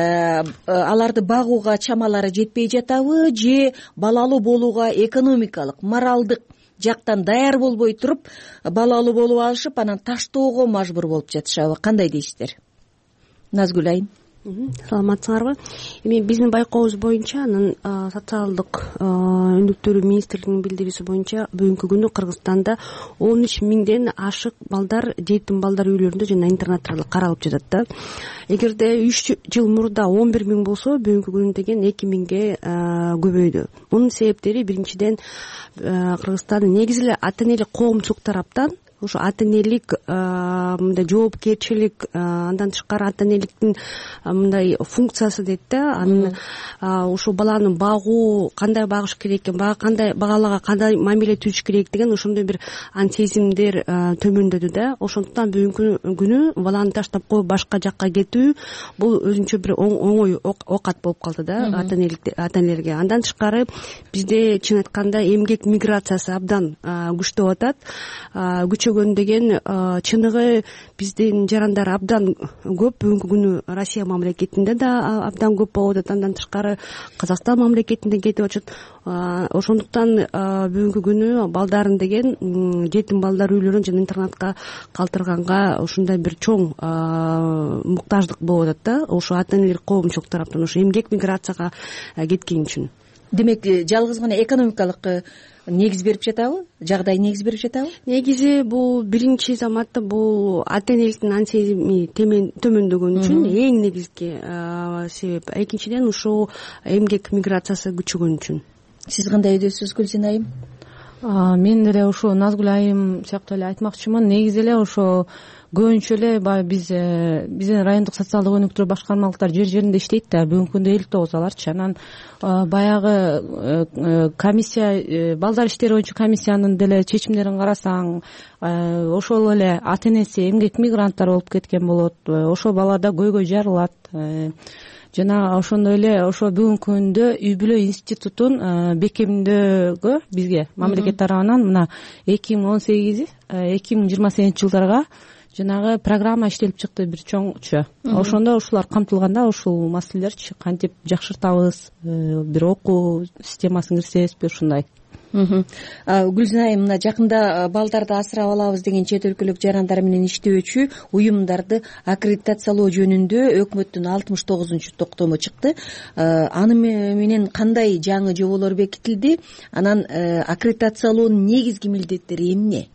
аларды багууга чамалары жетпей жатабы, же балалуу болууга экономикалык, моралдык жактан даяр болбой туруп, балалуу болуп алышып, анан таштоого мажбур болуп жатышабы? Кандай дейсиздер? Назгүл айым.
Саламатсыңарбы? Эми биздин байкообуз боюнча, анын социалдык өнүктүрүү министрлигинин билдирүүсү боюнча бүгүнкү күнү Кыргызстанда 13 миңден ашык балдар жетим балдар үйлөрүндө жана интернаттарда каралып жатат да. Эгерде 3 жыл мурда 11 миң болсо, бүгүнкү күнү деген 2 миңге көбөйдү. Мунун себептери биринчиден Кыргызстандын негизи эле ата-энелик коомчулук тараптан ошо ата-энелик мындай жоопкерчилик, андан тышкары ата-энеликтин мындай функциясы дейт да. Анын ошо баланы багуу, кандай багыш керек экен, кандай багалага кандай мамиле түзүш керек деген ошондой бир сезимдер төмөндөдү да. Ошондуктан бүгүнкү күнү баланы таштап коюп башка жакка кетүү бул өзүнчө бир оңой окат болуп калды да ата-энелерге. Андан тышкары бизде чын айтканда эмгек миграциясы абдан күчтөп атат. Күчөгөн деген чыныгы биздин жарандар абдан көп. Бүгүнкү күнү Россия мамлекетинде да абдан көп болуп атат. Андан тышкары Казакстан мамлекетинде кетип атат. Ошондуктан бүгүнкү күнү балдарын деген жетим балдар үйлөрүн жана интернатка калтырганга ушундай бир чоң муктаждык болуп атат да. Ошо ата-энелер коомчулук тараптан ошо эмгек миграцияга кеткен үчүн.
Демек, жалгыз гана экономикалык негиз берип жатабы? Жагдай негиз берип жатабы?
Негизи бул биринчи заматта бул ата-энеликтин ансезими төмөндөгөн үчүн эң негизги себеп. Экинчиден ушул эмгек миграциясы күчөгөн үчүн.
Сиз кандай өйдөсүз, Гүлзина айым?
Мен деле ошо Назгүл айым сыяктуу эле айтмакчымын. Негизи эле ошо көбүнчө эле баягы биздин райондук социалдык өнүктүрүү башкармалыктар жер жеринде иштейт да, бүгүнкү күндө 59 аларчы. Анан баягы комиссия, балдар иштери боюнча комиссиянын деле чечимдерин карасаң, ошол эле ата энеси эмгек мигранттар болуп кеткен болот, ошол бала да көйгөй жарылат. Жана ошондой эле ошо бүгүнкү күндө үй бүлө институтун бекемдөөгө бизге мамлекет тарабынан мына 2018-2028 жылдарга жанагы программа иштелип чыкты, бир чоңчу. Ошондо ушулар камтылганда ушул маселелерчи кантип жакшыртабыз, бир окуу системасын киргизебизби, ушундай.
Гүлзина айым, мына жакында балдарды асырап алабыз деген чет өлкөлүк жарандар менен иштөөчү уюмдарды аккредитациялоо жөнүндө өкмөттүн 69-токтому чыкты. Аны менен кандай жаңы жоболор бекитилди? Анан аккредитациялоонун негизги милдеттери эмне?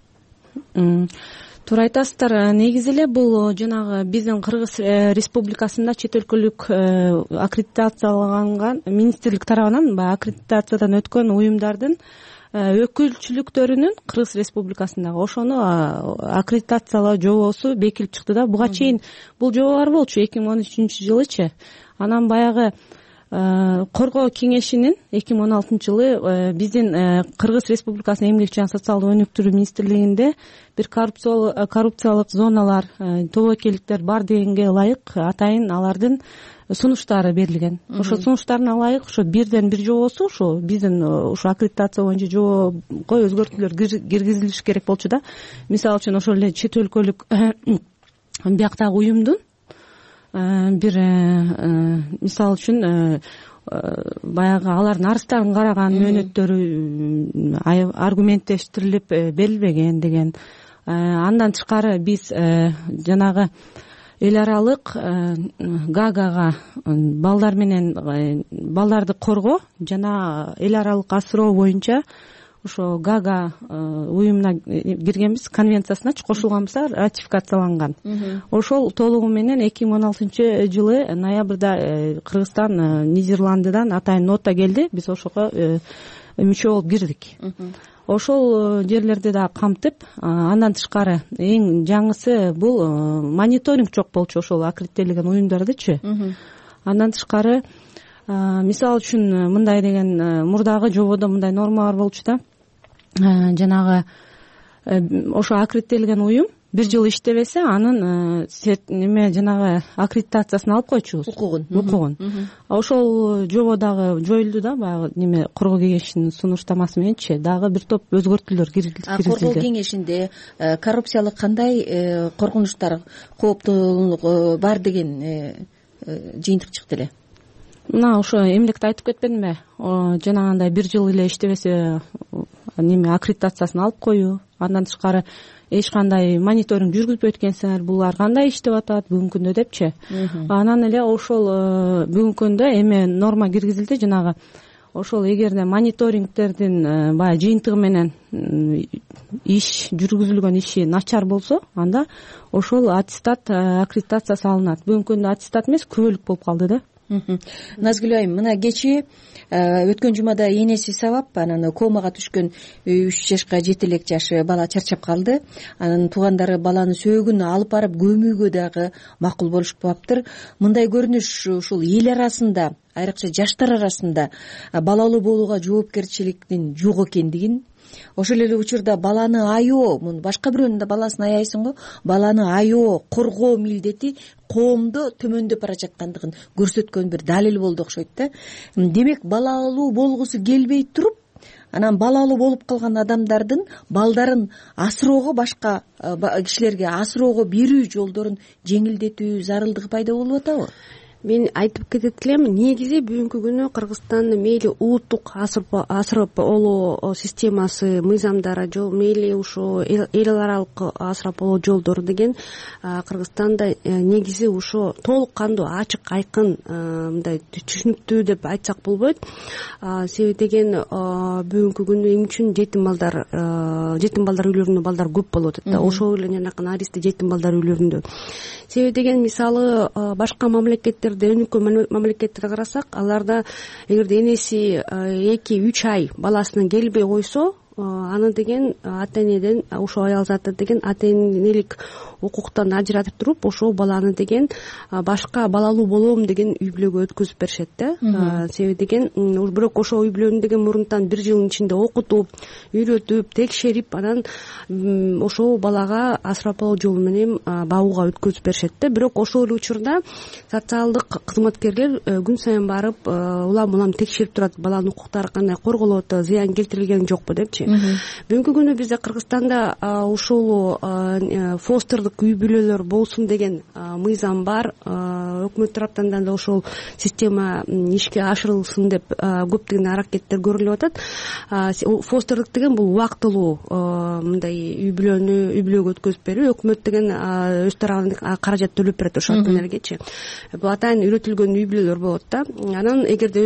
Туура айтасыздар. Негизи эле бул жанагы биздин Кыргыз Республикасында чет өлкөлүк аккредитацияланган министрлик тарабынан баягы аккредитациядан өткөн уюмдардын өкүлчүлүктөрүнүн Кыргыз Республикасындагы ошону аккредитациялоо жобосу бекилип чыкты да. Буга чейин бул жобо бар болчу 2013-жылычы. Анан баягы коргоо кеңешинин 2016 жылы биздин Кыргыз Республикасынын эмгек жана социалдык өнүктүрүү министрлигинде бир коррупциялык зоналар, тобокелдиктер бар дегенге ылайык атайын алардын сунуштары берилген. Ошо сунуштарына ылайык ошо бирден бир жобосу ушу биздин ушу аккредитация боюнча жобого өзгөртүүлөр киргизилиш керек болчу да. Мисалы үчүн ошол эле чет өлкөлүк бияктагы уюмдун бир мисалы үчүн баягы алардын арыздарын караган мөөнөттөрү аргументтештирилип берилбеген деген. Андан тышкары биз жанагы эл аралык Гаагага балдар менен балдарды коргоо жана эл аралык асыроо боюнча ошо Гаага уюмуна киргенбиз, конвенциясыначы кошулганбыз, ратификацияланган. Ошол толугу менен 2016 жылы ноябрда Кыргызстан Нидерландыдан атайын нота келди, биз ошого мүчө болуп кирдик. Ошол жерлерди да камтып, андан тышкары эң жаңысы бул мониторинг жок болчу ошол аккредиттелген уюмдардычы. Андан тышкары мисалы үчүн мындай деген мурдагы жободо мындай норма бар болчу да. Жанагы ошо аккредиттелген уюм бир жыл иштебесе, анын неме жанагы аккредитациясын алып койчубуз. Укугун. Ошол жобо дагы жоюлду да, баягы неме коргоо кеңешинин сунуштамасы мененчи. Дагы бир топ өзгөртүүлөр киргизилди.
Коргоо кеңешинде коррупциялык кандай коркунучтар, кооптуулук бар деген жыйынтык чыкты эле.
Мына ошо эмлекте айтып кетпедимби? Жанагындай бир жыл эле иштебесе неме аккредитациясын алып коюу. Андан тышкары эч кандай мониторинг жүргүзбөйт экенсиңер, булар кандай иштеп атат бүгүнкү күндө депчи. Анан эле ошол бүгүнкү күндө эме норма киргизилди, жанагы ошол эгерде мониторингтердин баягы жыйынтыгы менен иш жүргүзүлгөн иши начар болсо, анда ошол аттестат аккредитациясы алынат. Бүгүнкү күндө аттестат эмес, күбөлүк болуп калды да.
Назгүл айым, мына кечээ өткөн жумада энеси сабап анан комага түшкөн 3 жашка 7 элек жашы бала чарчап калды. Анан туугандары баланын сөөгүн алып барып көмүүгө дагы макул болушпаптыр. Мындай көрүнүш ушул эл арасында, айрыкча жаштар арасында балалуу болууга жоопкерчиликтин жок экендигин, ошол эле учурда баланы аябоо, башка бирөөнүн да баласын аяйсың го, баланы аябоо, коргоо милдети коомдо төмөндөп бара жаткандыгын көрсөткөн бир далил болду окшойт да. Демек, балалуу болгусу келбей туруп, анан балалуу болуп калган адамдардын балдарын асыроого, башка кишилерге асыроого берүү жолдорун жеңилдетүү зарылдыгы пайда болуп атабы?
Мен айтып кетет элем, негизи бүгүнкү күнү Кыргызстандын мейли улуттук асырап алуу системасы, мыйзамдары, мейли ушо эл аралык асырап алуу жолдору деген Кыргызстанда негизи ушо толук кандуу, ачык, айкын, мындай түшүнүктүү деп айтсак болбойт. Себеби деген бүгүнкү күнү эң үчүн жетим балдар үйлөрүндө балдар көп болуп атат да. Ошол эле жанакы наристе жетим балдар үйлөрүндө. Себеби деген мисалы башка мамлекеттерде, өнүккөн мамлекеттерге карасак, аларда эгерде энеси 2-3 ай баласына келбей койсо, аны деген ата энеден ошол аял заты деген ата энелик укуктан ажыратып туруп ошол баланы деген башка балалуу болом деген үй бүлөгө өткөзүп беришет да. Себеби деген бирок ошол үй бүлөнү деген мурунтан 1 жылдын ичинде окутуп, үйрөтүп, текшерип анан ошол балага асырап алуу жолу менен багууга өткөзүп беришет да. Бирок ошол эле учурда социалдык кызматкерлер күн сайын барып улам улам текшерип турат, баланын укуктары кандай корголуп атат, зыян келтирилген жокпу депчи. Бүгүнкү күнү бизде Кыргызстанда ушул фостердик үй бүлөлөр болсун деген мыйзам бар. Өкмөт тараптан да ошол система ишке ашырылсын деп көптөгөн аракеттер көрүлүп атат. Фостердик деген бул убактылуу мындай үй бүлөгө өткөзүп берүү. Өкмөт деген өз тарабынан каражат төлөп берет ошол ата энелергечи. Бул атайын үйрөтүлгөн үй бүлөлөр болот да. Анан эгерде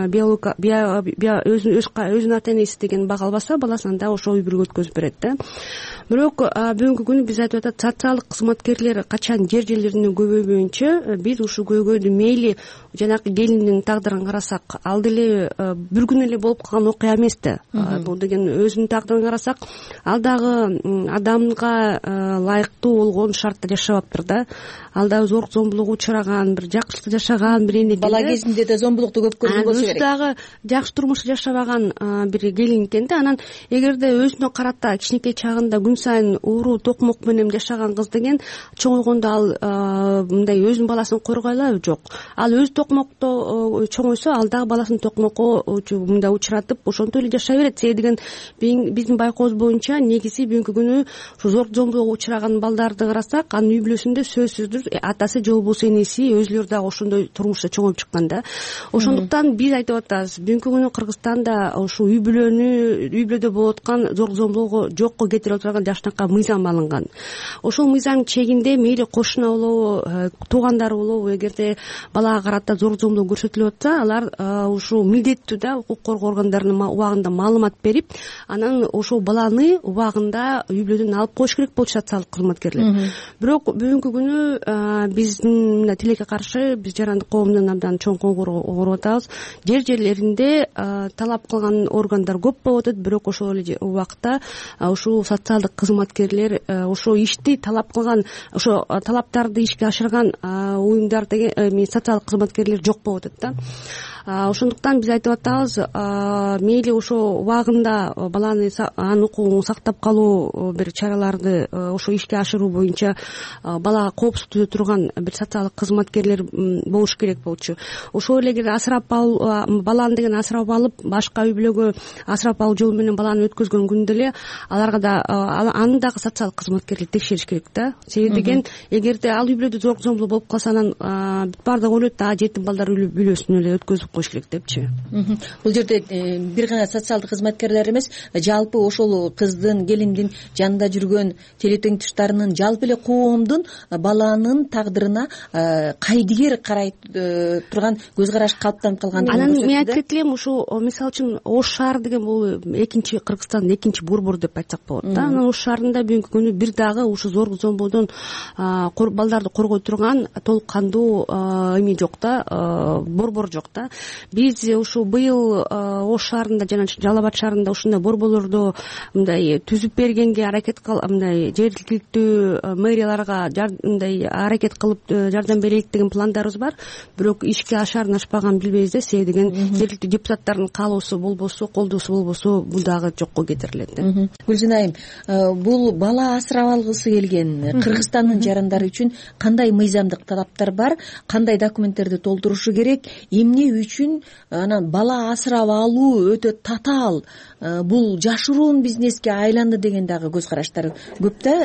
өзүнүн ата энеси деген бага албаса, баласын да ошол үй бүлөгө өткөзүп берет да. Бирок бүгүнкү күнү биз айтып атат, социалдык кызматкерлер качан жер жерлеринин көбөйгөнчө биз ушул көйгөйдү мейли жанагы келиндин тагдырын карасак, ал деле бир күн эле болуп калган окуя эмес да. Бул деген өзүнүн тагдырын карасак, ал дагы адамга ылайыктуу болгон шартта жашабаптыр да. Ал дагы зорлук зомбулукка учураган, бир жакшылыкта жашаган бир эне экен.
Бала кезинде да зомбулукту көп көргөн болсо керек.
Өзү дагы жакшы турмуш жашабаган бир келин экен да. Анан эгерде өзүнө карата кичинекей чагында күн сайын ууруу токмок менен жашаган кыз деген чоңойгондо ал мындай өзүнүн баласын коргой алабы? Жок. Ал өзү токмокто чоңойсо, ал дагы баласын токмокко мындай учуратып, ошентип эле жашай берет. Себеби деген биздин байкообуз боюнча негизи бүгүнкү күнү ушу зорлук зомбулукка учураган балдарды карасак, анын үй бүлөсүндө сөзсүздүр атасы же болбосо энеси өзүлөрү дагы ошондой турмушта чоңоюп чыккан да. Ошондуктан биз айтып атабыз, бүгүнкү күнү Кыргызстанда ушул үй бүлөдө болуп аткан зорлук зомбулугу жокко кетирип турган жакшынакай мыйзам алынган. Ошол мыйзамдын чегинде мейли кошуна болобу, туугандары болобу, эгерде балага карата зорлук зомбулук көрсөтүлүп атса, алар ушул милдеттүү да укук коргоо органдарынын убагында маалымат берип, анан ошол баланы убагында үй бүлөдөн алып коюш керек болчу социалдык кызматкерлер. Бирок бүгүнкү күнү биздин мына тилекке каршы биз жарандык коомдон абдан чоң коңгур угуруп атабыз. Жер жерлеринде талап кылган органдар көп болуп атат, бирок ошол эле убакта ушул социалдык кызматкерлер ошол ишти талап кылган, ошо талаптарды ишке ашырган уюмдар деген социалдык кызматкерлер жок болуп атат да. Ошондуктан биз айтып атабыз, мейли ошо убагында баланы анын укугун сактап калуу бир чараларды ошо ишке ашыруу боюнча балага коопсуздук түзө турган бир социалдык кызматкерлер болуш керек болчу. Ошол эле эгер асырап алуу, баланы деген асырап алып, башка үй бүлөгө асырап алуу жолу менен баланы өткөзгөн күндө эле аларга да аны дагы социалдык кызматкерлер текшериш керек да. Себеби деген эгерде ал үй бүлөдө зорлук зомбулук болуп калса, анан баардыгы ойлойт да, жетим балдар үй бүлөсүнө эле өткөзүп коюш керек депчи.
Бул жерде бир гана социалдык кызматкерлер эмес, жалпы ошол кыздын, келиндин жанында жүргөн телетең туштарынын, жалпы эле коомдун баланын тагдырына кайдыгер карай турган көз караш калыптанып калган.
Анан мен айтып кетелем, ушу мисалы үчүн Ош шаары деген бул экинчи Кыргызстандын экинчи Борбор деп айтсак болот да. Анан Ош шаарында бүгүнкү күнү бир дагы ушу зорлук зомбулуктан балдарды коргой турган толук кандуу эме жок да, борбор жок да. Биз ушу быйыл Ош шаарында жана Жалал Абад шаарында ушундай борборлорду мындай түзүп бергенге аракет мындай жергиликтүү мэрияларга мындай аракет кылып жардам берейик деген пландарыбыз бар. Бирок ишке ашарын ашпаган билбейбиз да. Себеби деген жергиликтүү депутаттардын каалоосу болбосо, колдоосу болбосо бул дагы жокко кетирилет да.
Гүлзина айым, бул бала асырап алгысы келген Кыргызстандын жарандары үчүн кандай мыйзамдык талаптар бар, кандай документтерди толтурушу керек, эмне үчүн анан бала асырап алуу өтө татаал, бул жашыруун бизнеске айланды деген дагы көз караштар көп да.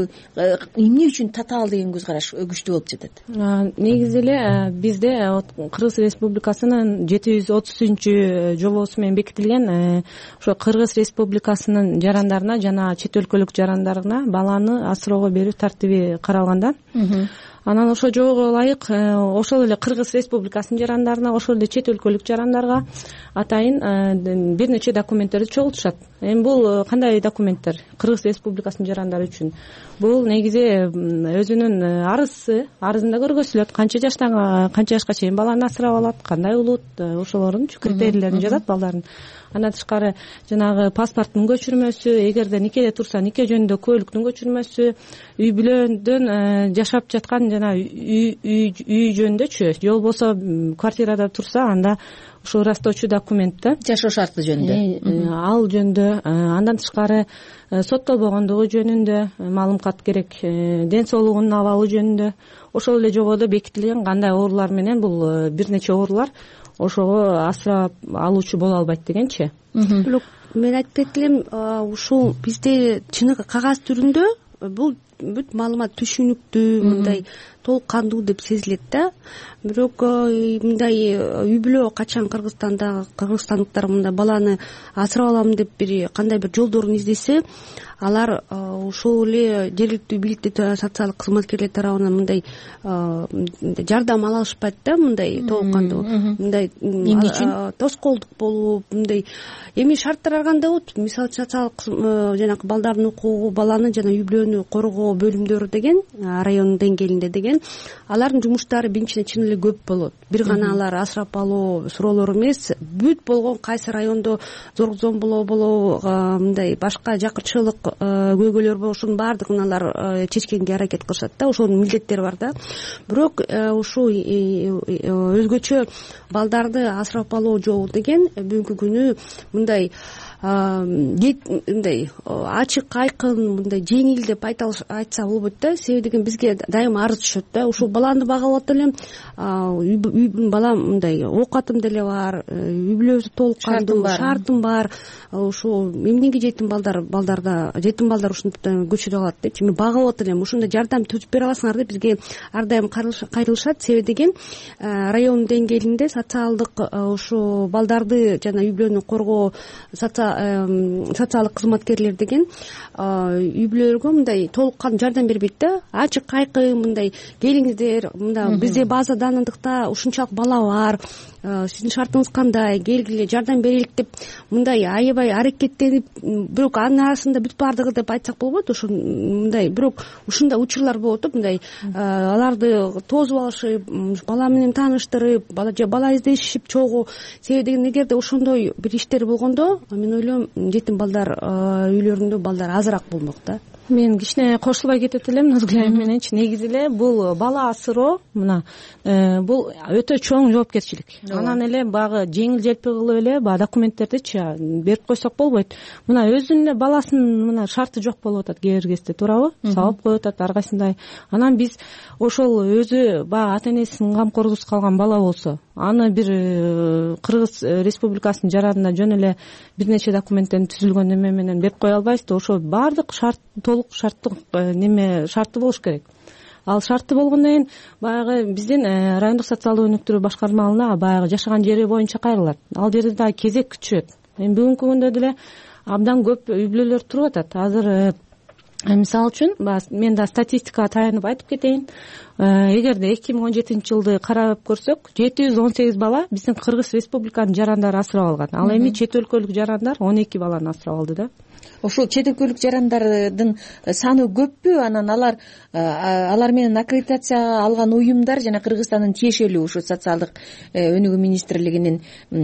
Эмне үчүн татаал деген көз караш күчтүү болуп жатат?
Негизи эле бизде Кыргыз Республикасынын 733 жобосу менен бекитилген ошо Кыргыз Республикасынын жарандарына жана чет өлкөлүк жарандарына баланы асыроого берүү тартиби каралган да. Анан ошол жобого ылайык ошол эле Кыргыз Республикасынын жарандарына, ошол эле чет өлкөлүк жарандарга атайын бир нече документтерди чогултушат. Эми бул кандай документтер Кыргыз Республикасынын жарандары үчүн? Бул негизи өзүнүн арызында көргөзүлөт, канча жашка чейин баланы асырап алат, кандай улут, ошолордун критерийлерин жазат балдардын. Андан тышкары жанагы паспорттун көчүрмөсү, эгерде никеде турса нике жөнүндө куөлүктүн көчүрмөсү, үй бүлөдөн жашап жаткан жана үй жөнүндөчү, же болбосо квартирада турса анда ушул ырастоочу документ да,
жашоо шарты жөнүндө,
ал жөнүндө. Андан тышкары соттолбогондугу жөнүндө маалымат керек, ден соолугунун абалы жөнүндө, ошол эле жогоруда бекитилген кандай оорулар менен бул бир нече оорулар ошого асырап алуучу боло албайт дегенчи.
Бирок мен айтып кетти элем, ушул бизде чыныгы кагаз түрүндө бул бүт маалымат түшүнүктүү, мындай толук кандуу деп сезилет да. Бирок мындай үй бүлө качан кыргызстандыктар мындай баланы асырап алам деп кандай бир жолдорун издесе, алар ошол эле жергиликтүү бийликтүү социалдык кызматкерлер тарабынан мындай жардам ала алышпайт да, мындай толук кандуу, мындай эмне үчүн тоскоолдук болуп, мындай эми шарттар ар кандай болот. Мисалы социалдык жанагы балдардын укугу, баланы жана үй бүлөнү коргоо бөлүмдөрү деген район деңгээлинде деген алардын жумуштары биринчиден чын эле көп болот. Бир гана алар асырап алуу суроолор эмес, бүт болгон кайсы райондо зорлук-зомбулоо болобу, мындай башка жакырчылык көйгөйлөр болобу, ошонун баардыгын алар чечкенге аракет кылышат да, ошонун милдеттери бар да. Бирок ушул өзгөчө балдарды асырап алуу жолу деген бүгүнкү күнү мындай мындай ачык айкын, мындай жеңил деп айтса болбойт да. Себеби деген бизге дайыма арыз түшөт да. Ушул баланы багып алып элем, балам мындай оокатым деле бар, үй бүлөбүз толук кандуу, шартым бар. Ушул эмнеге жетим балдар ушунтип көчүрө алат депчи, мен багып алып элем, ушундай жардам түзүп бере аласыңар деп бизге ар дайым кайрылышат. Себеби деген район деңгээлинде социалдык ушу балдарды жана үй бүлөнү коргоо социалдык кызматкерлер деген үй бүлөлөргө мындай толук кандуу жардам бербейт да. Ачык айкын мындай келиңиздер, мында бизде база данындыкта ушунчалык бала бар, сиздин шартыңыз кандай, келгиле жардам берелик деп мындай аябай аракеттенип, бирок анын арасында бүт баардыгы деп айтсак болбойт. Ошо мындай бирок ушундай учурлар болот да, мындай аларды тосуп алышып, бала менен тааныштырып, бала издешип чогуу. Себеби деген эгерде ошондой бир иштер болгондо, мен ойлойм жетим балдар үйлөрүндө балдар азыраак болмок да.
Мен кичине кошулбай кетет элем Назгүл айым мененчи. Негизи эле бул бала асыроо бул өтө чоң жоопкерчилик. Анан эле багы жеңил желпи кылып эле баягы документтердичи берип койсок болбойт. Өзүнүн эле баласынын шарты жок болуп атат кээ бир кезде, туурабы? Сабап коюп атат ар кайсындай. Анан биз ошол өзү баягы ата энесинин камкордугусуз калган бала болсо, аны бир Кыргыз Республикасынын жарандына жөн эле бир нече документтерин түзүлгөн эме менен берип кое албайбыз да. Ошо баардык толук шарттык шарты болуш керек. Ал шарты болгондон кийин баягы биздин райондук социалдык өнүктүрүү башкармалыгына баягы жашаган жери боюнча кайрылат. Ал жерде дагы кезек күчөт. Эми бүгүнкү күндө деле абдан көп үй бүлөлөр туруп атат. Азыр мисалы үчүн мен да статистикага таянып айтып кетейин. Эгерде 2017 жылды карап көрсөк, 718 бала биздин Кыргыз Республиканын жарандары асырап алган. Ал эми чет өлкөлүк жарандар 12 баланы асырап алды да.
Ошол чет өлкөлүк жарандардын саны көппү? Анан алар менен аккредитация алган уюмдар жана Кыргызстандын тиешелүү ушу социалдык өнүгүү министрлигинин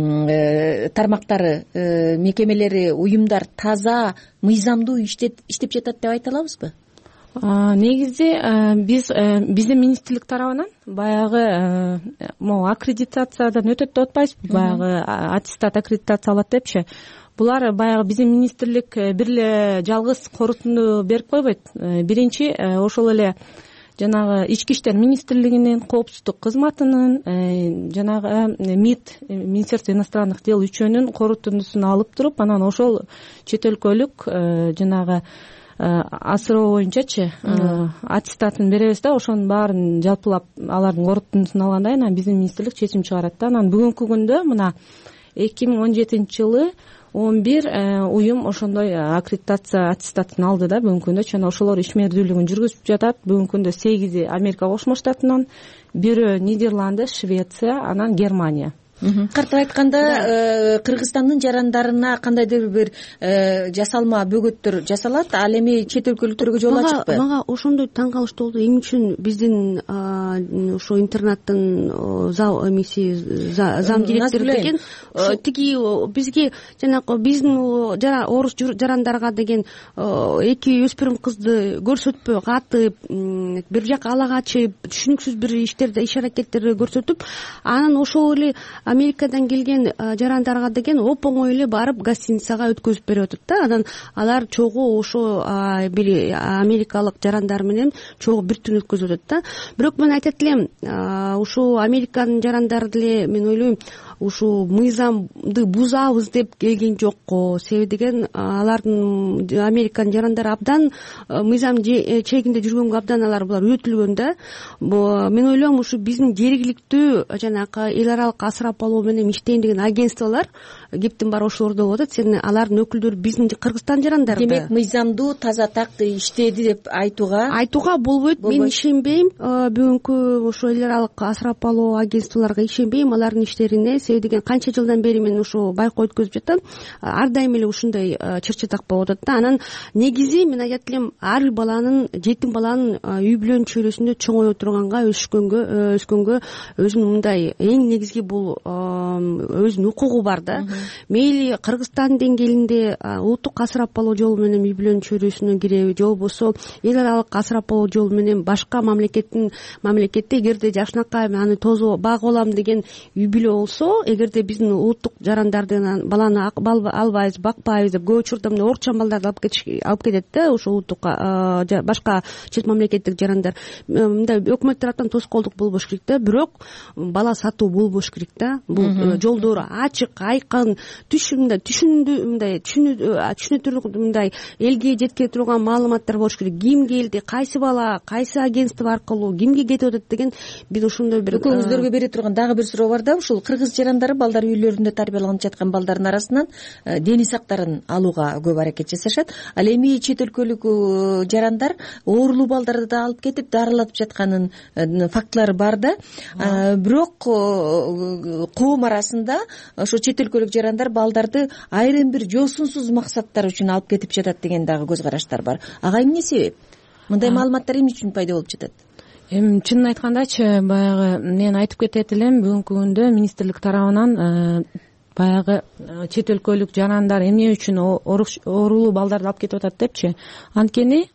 тармактары, мекемелери, уюмдар таза, мыйзамдуу иштеп жатат деп айта алабызбы?
Негизи биздин министрлик тарабынан баягы аккредитациядан өтөт деп атпайбызбы? Баягы аттестат аккредитация алат депчи. Булар баягы биздин министрлик бир эле жалгыз корутунду берип койбойт. Биринчи ошол эле жанагы ички иштер министрлигинин, коопсуздук кызматынын, жанагы МИД, Министерство иностранных дел үчөөнүн корутундусун алып туруп, анан ошол чет өлкөлүк жанагы асыроо боюнчачы аттестатын беребиз да. Ошонун баарын жалпылап алардын корутундусун алгандан кийин биздин министрлик чечим чыгарат да. Анан бүгүнкү күндө мына 2017 жылы 11 уюм ошондой аккредитация аттестатын алды да бүгүнкү күндө. Жана ошолор ишмердүүлүгүн жүргүзүп жатат. Бүгүнкү күндө 8 Америка Кошмо Штатынан, 1 Нидерланды, Швеция, анан Германия.
картип айтканда Кыргызстандын жарандарына кандайдыр бир жасалма бөгөттөр жасалат, ал эми чет өлкөлүктөргө жол ачыкпы?
Мага ошондой таң калыштуу болду. Эмне үчүн биздин ошо интернаттын зам директору деген тиги бизге жанагы биздин орус жарандарга деген эки өспүрүм кызды көрсөтпөй катып, бир жака ала качып, түшүнүксүз бир иштерди, иш аракеттерди көрсөтүп, анан ошол эле Америкадан келген жарандарга деген оп оңой эле барып гостиницага өткөзүп берип атат да. Анан алар чогуу ошо бир америкалык жарандар менен чогуу бир түн өткөзүп атат да. Бирок мен айтат элем, ушул Американын жарандары деле мен ойлойм ушул мыйзамды бузабыз деп келген жокко. Себеби деген алардын Американын жарандары абдан мыйзам чегинде жүргөнгө абдан булар үйрөтүлгөн да. Мен ойлойм ушу биздин жергиликтүү жанагы эл аралык асырап алуу менен иштейм деген агентстволор кептин баары ошолордо болуп атат. Сен алардын өкүлдөрү биздин Кыргызстан жарандары да.
Демек мыйзамдуу таза так иштеди деп айтууга
болбойт. Мен ишенбейм бүгүнкү ошо эл аралык асырап алуу агентстволорго, ишенбейм алардын иштерине. Себеби деген канча жылдан бери мен ошо байкоо өткөзүп жатам. Ар дайым эле ушундай чыр-чатак болуп атат да. Анан негизи мен айтат элем, ар бир баланын, жетим баланын үй бүлөнүн чөйрөсүндө чоңое турганга, өскөнгө өзүнүн мындай эң негизги бул өзүнүн укугу бар да. Мейли Кыргызстан деңгээлинде улуттук асырап алуу жолу менен үй бүлөнүн чөйрөсүнө киреби, же болбосо эл аралык асырап алуу жолу менен башка мамлекетте эгерде жакшынакай аны тозу багып алам деген үй бүлө болсо, эгерде биздин улуттук жарандардын баланы албайбыз, бакпайбыз деп көп учурда мына орусчан балдарды алып кетет да, ошо улуттук башка чет мамлекеттик жарандар. Мындай өкмөт тараптан тоскоолдук болбош керек да, бирок бала сатуу болбош керек да. Бул жолдору ачык, айкын, түшүнүктүү, мындай түшүнүктүү, мындай элге жеткире турган маалыматтар болуш керек. Ким келди, кайсы бала, кайсы агентство аркылуу кимге кетип атат деген биз ошондой бир
экөөңүздөргө бере турган дагы бир суроо бар да. Ушул кыргыз жарандары балдар үйлөрүндө тарбияланып жаткан балдардын арасынан дени сактарын алууга көп аракет жасашат. Ал эми чет өлкөлүк жарандар оорулуу балдарды да алып кетип дарылатып жатканын фактылары бар да. Бирок коом арасында ошо чет өлкөлүк жарандар балдарды айрым бир жосунсуз максаттар үчүн алып кетип жатат деген дагы көз караштар бар. Ага эмне себеп? Мындай маалыматтар эмне үчүн пайда болуп жатат?
Эми чынын айткандачы, баягы мен айтып кетет элем, бүгүнкү күндө министрлик тарабынан баягы чет өлкөлүк жарандар эмне үчүн оорулуу балдарды алып кетип атат депчи. Анткени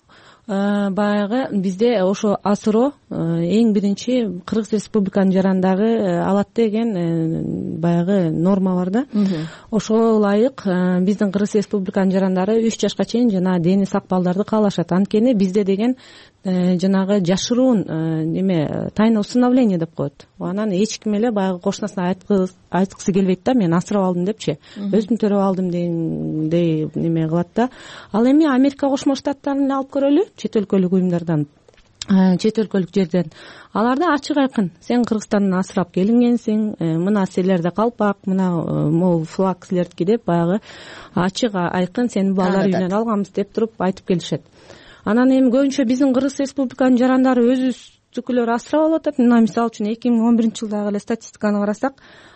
баягы бизде ошо асыроо эң биринчи Кыргыз Республиканын жарандары алат деген баягы норма бар да. Ошого ылайык биздин Кыргыз Республиканын жарандары 3 жашка чейин жана дени сак балдарды каалашат. Анткени бизде деген жанагы жашыруун тайное усыновление деп коет. Анан эч ким эле баягы кошунасына айткысы келбейт да, мен асырап алдым депчи, өзүм төрөп алдым дегендей кылат да. Ал эми Америка Кошмо Штаттарын алып көрөлү, чет өлкөлүк уюмдардан, чет өлкөлүк жерден. Аларда ачык айкын, сен Кыргызстандан асырап келингенсиң, мына силерде калпак, мына могул флаг силердики деп баягы ачык айкын сени балдар үйүнөн алганбыз деп туруп айтып келишет. Анан эми көбүнчө биздин Кыргыз Республиканын жарандары өзүбүздүкүлөр асырап алып атат. Мына мисалы үчүн 2011 жылдагы эле статистиканы карасак,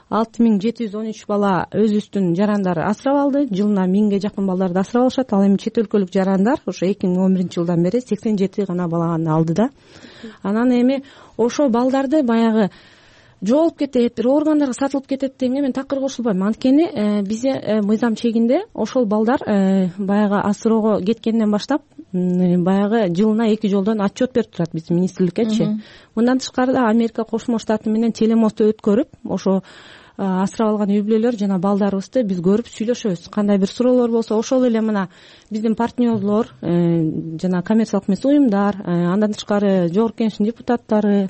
6713 бала өзүбүздүн жарандары асырап алды. Жылына 1000ге жакын балдарды асырап алышат. Ал эми чет өлкөлүк жарандар ошо 2011 жылдан бери 87 гана баланы алды да. Анан эми ошо балдарды баягы жоолуп кетет, бир органдарга сатылып кетет дегенге мен такыр кошулбайм. Анткени бизде мыйзам чегинде ошол балдар баягы асыроого кеткенден баштап баягы жылына 2 жолдон отчет берип турат биздин министрликкечи. Мындан тышкары да Америка Кошмо Штаты менен телемосту өткөрүп, ошо асырап алган үй бүлөлөр жана балдарыбызды биз көрүп сүйлөшөбүз. Кандай бир суроолор болсо, ошол эле мына биздин партнерлор, жана коммерциялык эмес уюмдар, андан тышкары жогорку кеңештин депутаттары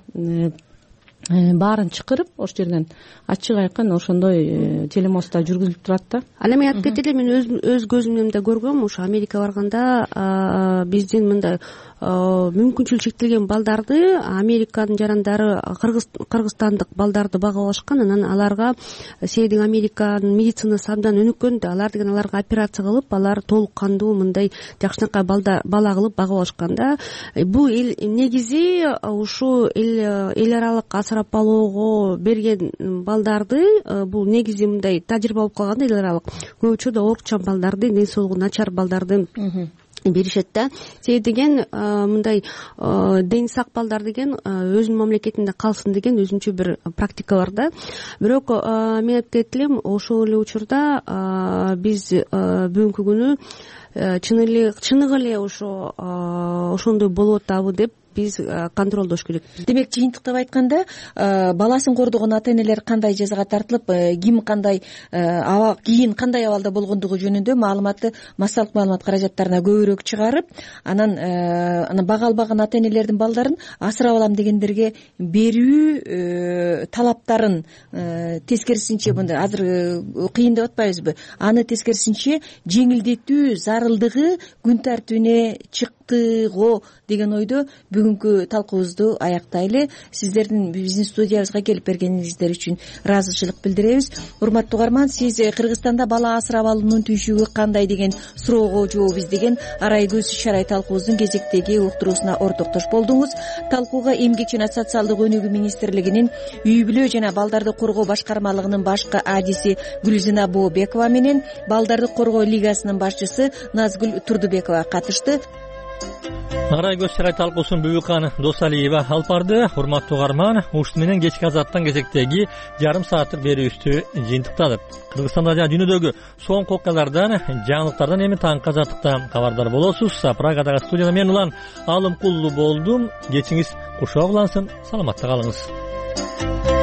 баарын чакырып, ошол жерден ачык айкын ошондой телемостта жүргүзүлүп турат да.
Ал эми айтып кетели, мен өз көзүм менен да көргөм, ошо Америка барганда биздин мындай мүмкүнчүлүгү чектелген балдарды Американын жарандары кыргызстандык балдарды багып алышкан. Анан аларга себеби Американын медицинасы абдан өнүккөн да, алар деген аларга операция кылып, алар толук кандуу мындай жакшынакай бала кылып багып алышкан да. Бул негизи ушу эл аралык начарополого берген балдарды бул негизи мындай тажрыйба болуп калган эл аралык көп учурда оорукчан балдарды, ден соолугу начар балдарды беришет да. Себеби деген мындай дени сак балдар деген өзүнүн мамлекетинде калсын деген өзүнчө бир практика бар да. Бирок мен айтып кетем, ошол эле учурда биз бүгүнкү күнү чыныгы эле ошондой болуп атабы деп биз контролдош керек.
Демек, жыйынтыктап айтканда, баласын кордогон ата энелер кандай жазага тартылып, ким кандай кийин кандай абалда болгондугу жөнүндө маалыматты, массалык маалымат каражаттарына көбүрөөк чыгарып, анан бага албаган ата энелердин балдарын асырап алам дегендерге берүү талаптарын тескерисинче, мындай азыр кыйын деп атпайбызбы? Аны тескерисинче жеңилдетүү зарылдыгы күн тартибине чыкты го деген ойдо бүгүнкү талкуубузду аяктайлы. Сиздердин биздин студиябызга келип бергениңиздер үчүн ыраазычылык билдиребиз. Урматтуу угарман, сиз Кыргызстанда бала асырап алуунун түйшүгү кандай деген суроого жооп издеген Арай көз иш-арай талкуубуздун кезектеги уктуруусуна ортоктош болдуңуз. Талкууга Эмгек жана социалдык өнүгүү министрлигинин үй бүлө жана балдарды коргоо башкармалыгынын башкы адиси Гүлзина Бообекова менен балдарды коргоо лигасынын башчысы Назгүл Турдубекова катышты.
Арай көз иш-арай талкуусун Бүбүкан Досалиева алып барды. Урматтуу угарман, ушуну менен кечки азаттан кезектеги жарым сааттык берүүбүздү жыйынтыктадык. Кыргызстанда жана дүйнөдөгү соңку окуялардан, жаңылыктардан эми таңкы азаттыкта кабардар болосуз. Прагадагы студияда мен Улан Алымкулуу болдум. Кечиңиз кушок улансын, саламатта калыңыз.